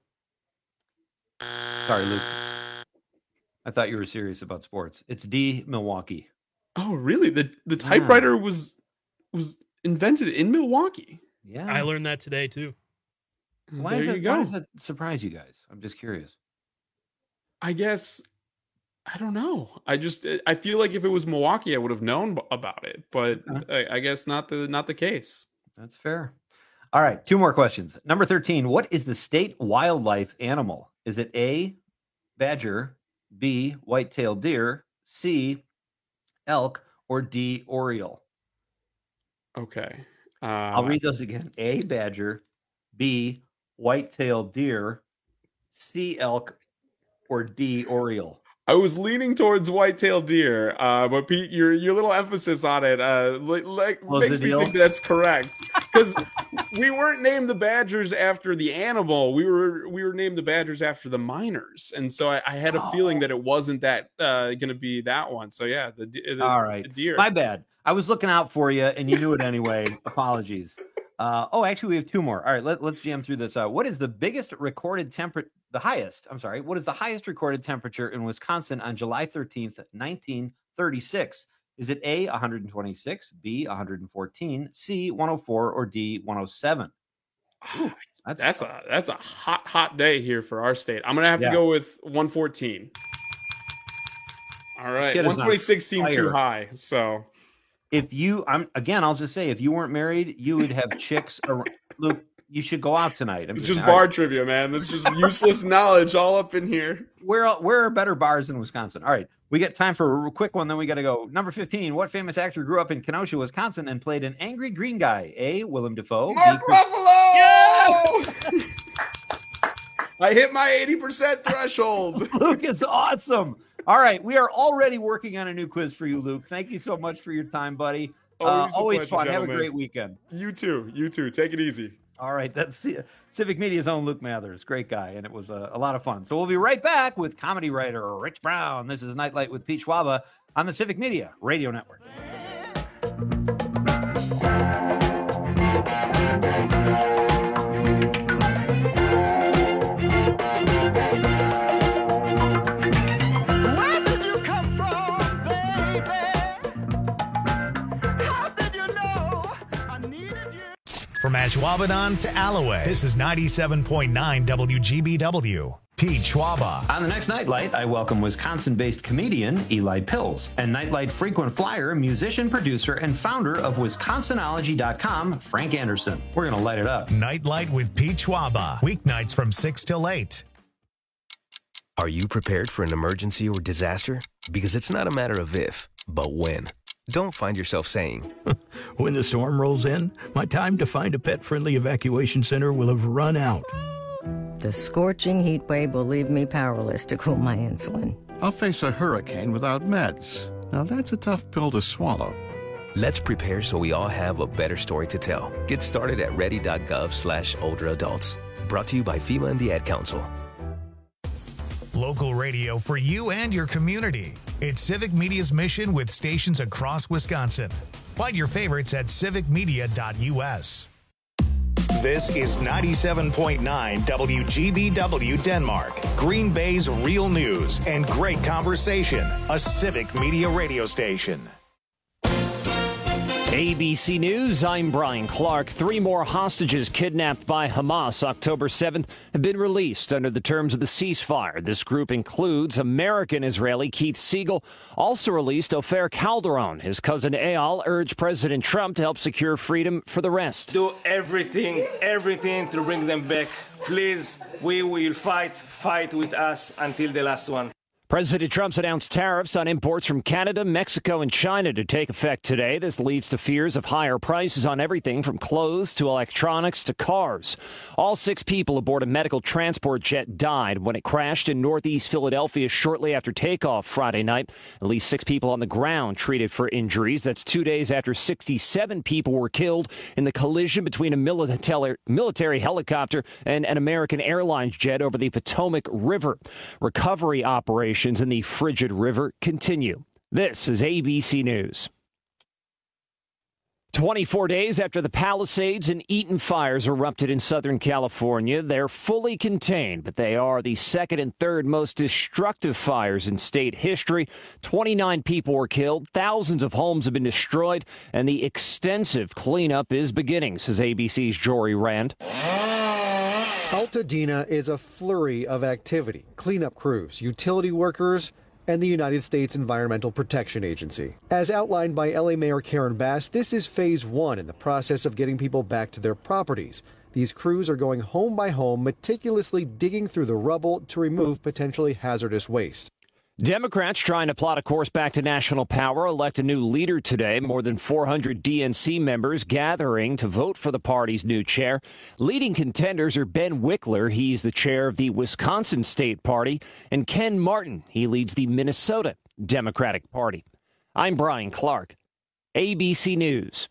Sorry, Luke. I thought you were serious about sports. It's D, Milwaukee. Oh, really? The typewriter was invented in Milwaukee. Yeah. I learned that today, too. Why does that surprise you guys? I'm just curious. I guess, I don't know. I feel like if it was Milwaukee, I would have known about it, but I guess not the case. That's fair. All right, 2 more questions. Number 13, what is the state wildlife animal? Is it A, badger, B, white-tailed deer, C, elk, or D, oriole? Okay. I'll read those again. A, badger, B, white-tailed deer, C, elk, or D, oriole. I was leaning towards white-tailed deer, but Pete, your little emphasis on it makes me think that's correct. Because we weren't named the Badgers after the animal; we were named the Badgers after the miners, and so I had a feeling that it wasn't that going to be that one. So yeah, all right, the deer. My bad. I was looking out for you, and you knew it anyway. Apologies. Actually, we have 2 more. All right, let's jam through this. What is the biggest recorded temperature? What is the highest recorded temperature in Wisconsin on July 13th, 1936? Is it A, 126, B, 114, C, 104, or D, 107? Ooh, that's a hot day here for our state. I'm gonna have to go with 114. All right, 126 seemed too high. So I'll just say, if you weren't married, you would have chicks around. Luke, you should go out tonight. It's just bar trivia, man. That's just useless knowledge all up in here. Where are better bars in Wisconsin? All right, we got time for a quick one, then we got to go. Number 15, what famous actor grew up in Kenosha, Wisconsin, and played an angry green guy? A, Willem Dafoe. Mark Ruffalo! Yeah! I hit my 80% threshold. Luke is awesome. All right, we are already working on a new quiz for you, Luke. Thank you so much for your time, buddy. Always fun. Have a great weekend. You too. Take it easy. All right, that's Civic Media's own Luke Mathers. Great guy, and it was a lot of fun. So we'll be right back with comedy writer Rich Brown. This is Nightlight with Pete Schwaba on the Civic Media Radio Network. From Ashwaubenon to Alloway, this is 97.9 WGBW. Pete Schwaba. On the next Nightlight, I welcome Wisconsin-based comedian Eli Pills and Nightlight frequent flyer, musician, producer, and founder of Wisconsinology.com, Frank Anderson. We're going to light it up. Nightlight with Pete Schwaba. Weeknights from 6 till 8. Are you prepared for an emergency or disaster? Because it's not a matter of if, but when. Don't find yourself saying, when the storm rolls in, my time to find a pet-friendly evacuation center will have run out. The scorching heat wave will leave me powerless to cool my insulin. I'll face a hurricane without meds. Now that's a tough pill to swallow. Let's prepare so we all have a better story to tell. Get started at ready.gov/older adults. Brought to you by FEMA and the Ad Council. Local radio for you and your community. It's Civic Media's mission with stations across Wisconsin. Find your favorites at civicmedia.us. This is 97.9 WGBW Denmark, Green Bay's real news and great conversation, a Civic Media radio station. ABC News, I'm Brian Clark. 3 more hostages kidnapped by Hamas October 7th have been released under the terms of the ceasefire. This group includes American-Israeli Keith Siegel. Also released Ofer Calderon. His cousin Eyal urged President Trump to help secure freedom for the rest. Do everything to bring them back. Please, we will fight with us until the last one. President Trump's announced tariffs on imports from Canada, Mexico, and China to take effect today. This leads to fears of higher prices on everything from clothes to electronics to cars. All 6 people aboard a medical transport jet died when it crashed in northeast Philadelphia shortly after takeoff Friday night. At least 6 people on the ground treated for injuries. That's 2 days after 67 people were killed in the collision between a military helicopter and an American Airlines jet over the Potomac River. Recovery operations in the frigid river continue. This is ABC News. 24 days after the Palisades and Eaton fires erupted in Southern California, they're fully contained, but they are the second and third most destructive fires in state history. 29 people were killed, thousands of homes have been destroyed, and the extensive cleanup is beginning, says ABC's Jory Rand. Altadena is a flurry of activity. Cleanup crews, utility workers, and the United States Environmental Protection Agency. As outlined by LA Mayor Karen Bass, this is phase 1 in the process of getting people back to their properties. These crews are going home by home, meticulously digging through the rubble to remove potentially hazardous waste. Democrats trying to plot a course back to national power elect a new leader today. More than 400 DNC members gathering to vote for the party's new chair. Leading contenders are Ben Wickler. He's the chair of the Wisconsin State Party. And Ken Martin. He leads the Minnesota Democratic Party. I'm Brian Clark, ABC News.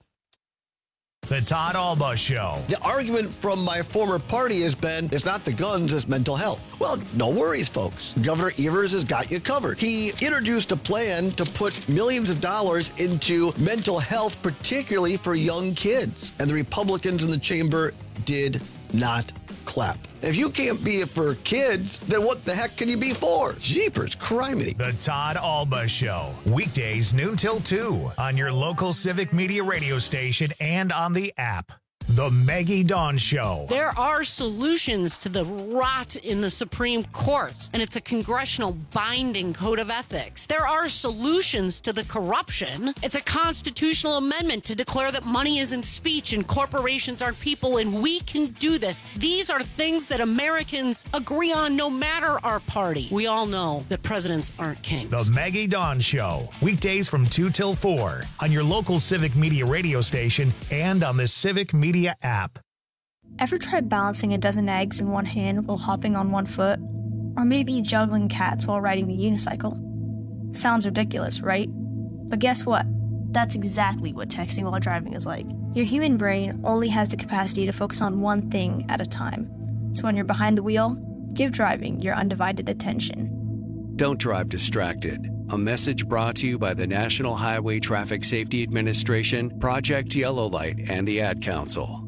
The Todd Alba Show. The argument from my former party has been, it's not the guns, it's mental health. Well, no worries, folks. Governor Evers has got you covered. He introduced a plan to put millions of dollars into mental health, particularly for young kids. And the Republicans in the chamber did not clap. If you can't be it for kids, then what the heck can you be for? Jeepers, criminy. The Todd Alba Show. Weekdays noon till 2 on your local Civic Media radio station and on the app. The Maggie Dawn Show. There are solutions to the rot in the Supreme Court, and it's a congressional binding code of ethics. There are solutions to the corruption. It's a constitutional amendment to declare that money isn't speech and corporations aren't people, and we can do this. These are things that Americans agree on no matter our party. We all know that presidents aren't kings. The Maggie Dawn Show. Weekdays from 2 till 4 on your local Civic Media radio station and on the Civic Media app. Ever tried balancing a dozen eggs in one hand while hopping on one foot? Or maybe juggling cats while riding a unicycle? Sounds ridiculous, right? But guess what? That's exactly what texting while driving is like. Your human brain only has the capacity to focus on one thing at a time. So when you're behind the wheel, give driving your undivided attention. Don't drive distracted. A message brought to you by the National Highway Traffic Safety Administration, Project Yellow Light, and the Ad Council.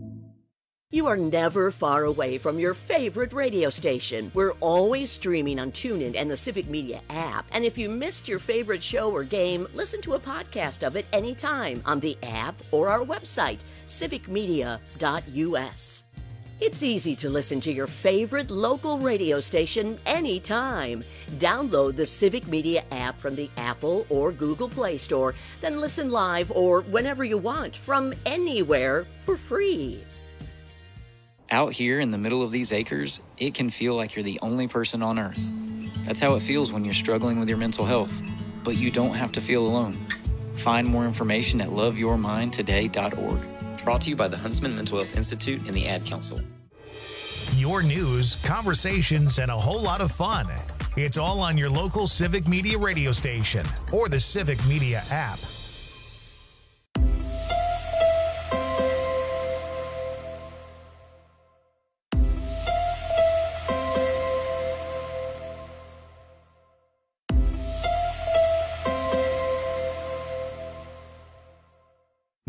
You are never far away from your favorite radio station. We're always streaming on TuneIn and the Civic Media app. And if you missed your favorite show or game, listen to a podcast of it anytime on the app or our website, civicmedia.us. It's easy to listen to your favorite local radio station anytime. Download the Civic Media app from the Apple or Google Play Store, then listen live or whenever you want from anywhere for free. Out here in the middle of these acres, it can feel like you're the only person on Earth. That's how it feels when you're struggling with your mental health. But you don't have to feel alone. Find more information at loveyourmindtoday.org. Brought to you by the Huntsman Mental Health Institute and the Ad Council. Your news, conversations, and a whole lot of fun. It's all on your local Civic Media radio station or the Civic Media app.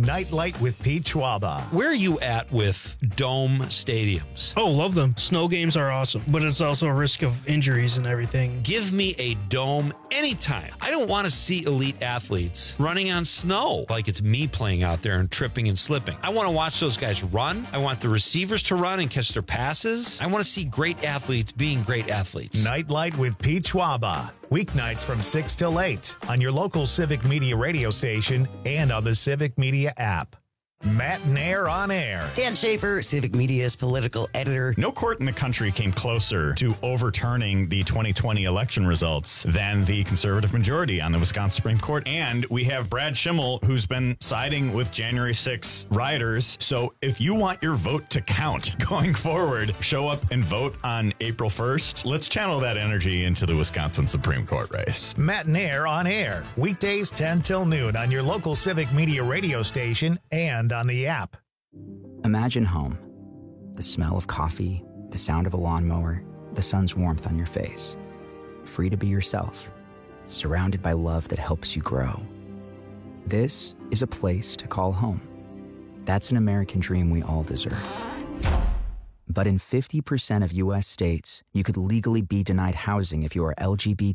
Nightlight with Pete Schwaba. Where are you at with dome stadiums? Oh, love them. Snow games are awesome, but it's also a risk of injuries and everything. Give me a dome anytime. I don't want to see elite athletes running on snow like it's me playing out there and tripping and slipping. I want to watch those guys run. I want the receivers to run and catch their passes. I want to see great athletes being great athletes. Nightlight with Pete Schwaba. Weeknights from 6 till 8 on your local Civic Media radio station and on the Civic Media app. Matt Nair on air. Dan Schaefer, Civic Media's political editor. No court in the country came closer to overturning the 2020 election results than the conservative majority on the Wisconsin Supreme Court. And we have Brad Schimmel, who's been siding with January 6 rioters. So if you want your vote to count going forward, show up and vote on April 1st. Let's channel that energy into the Wisconsin Supreme Court race. Matt Nair on air. Weekdays 10 till noon on your local Civic Media radio station and on the app. Imagine home. The smell of coffee, the sound of a lawnmower, the sun's warmth on your face. Free to be yourself, surrounded by love that helps you grow. This is a place to call home. That's an American dream we all deserve. But in 50% of U.S. states, you could legally be denied housing if you are LGBT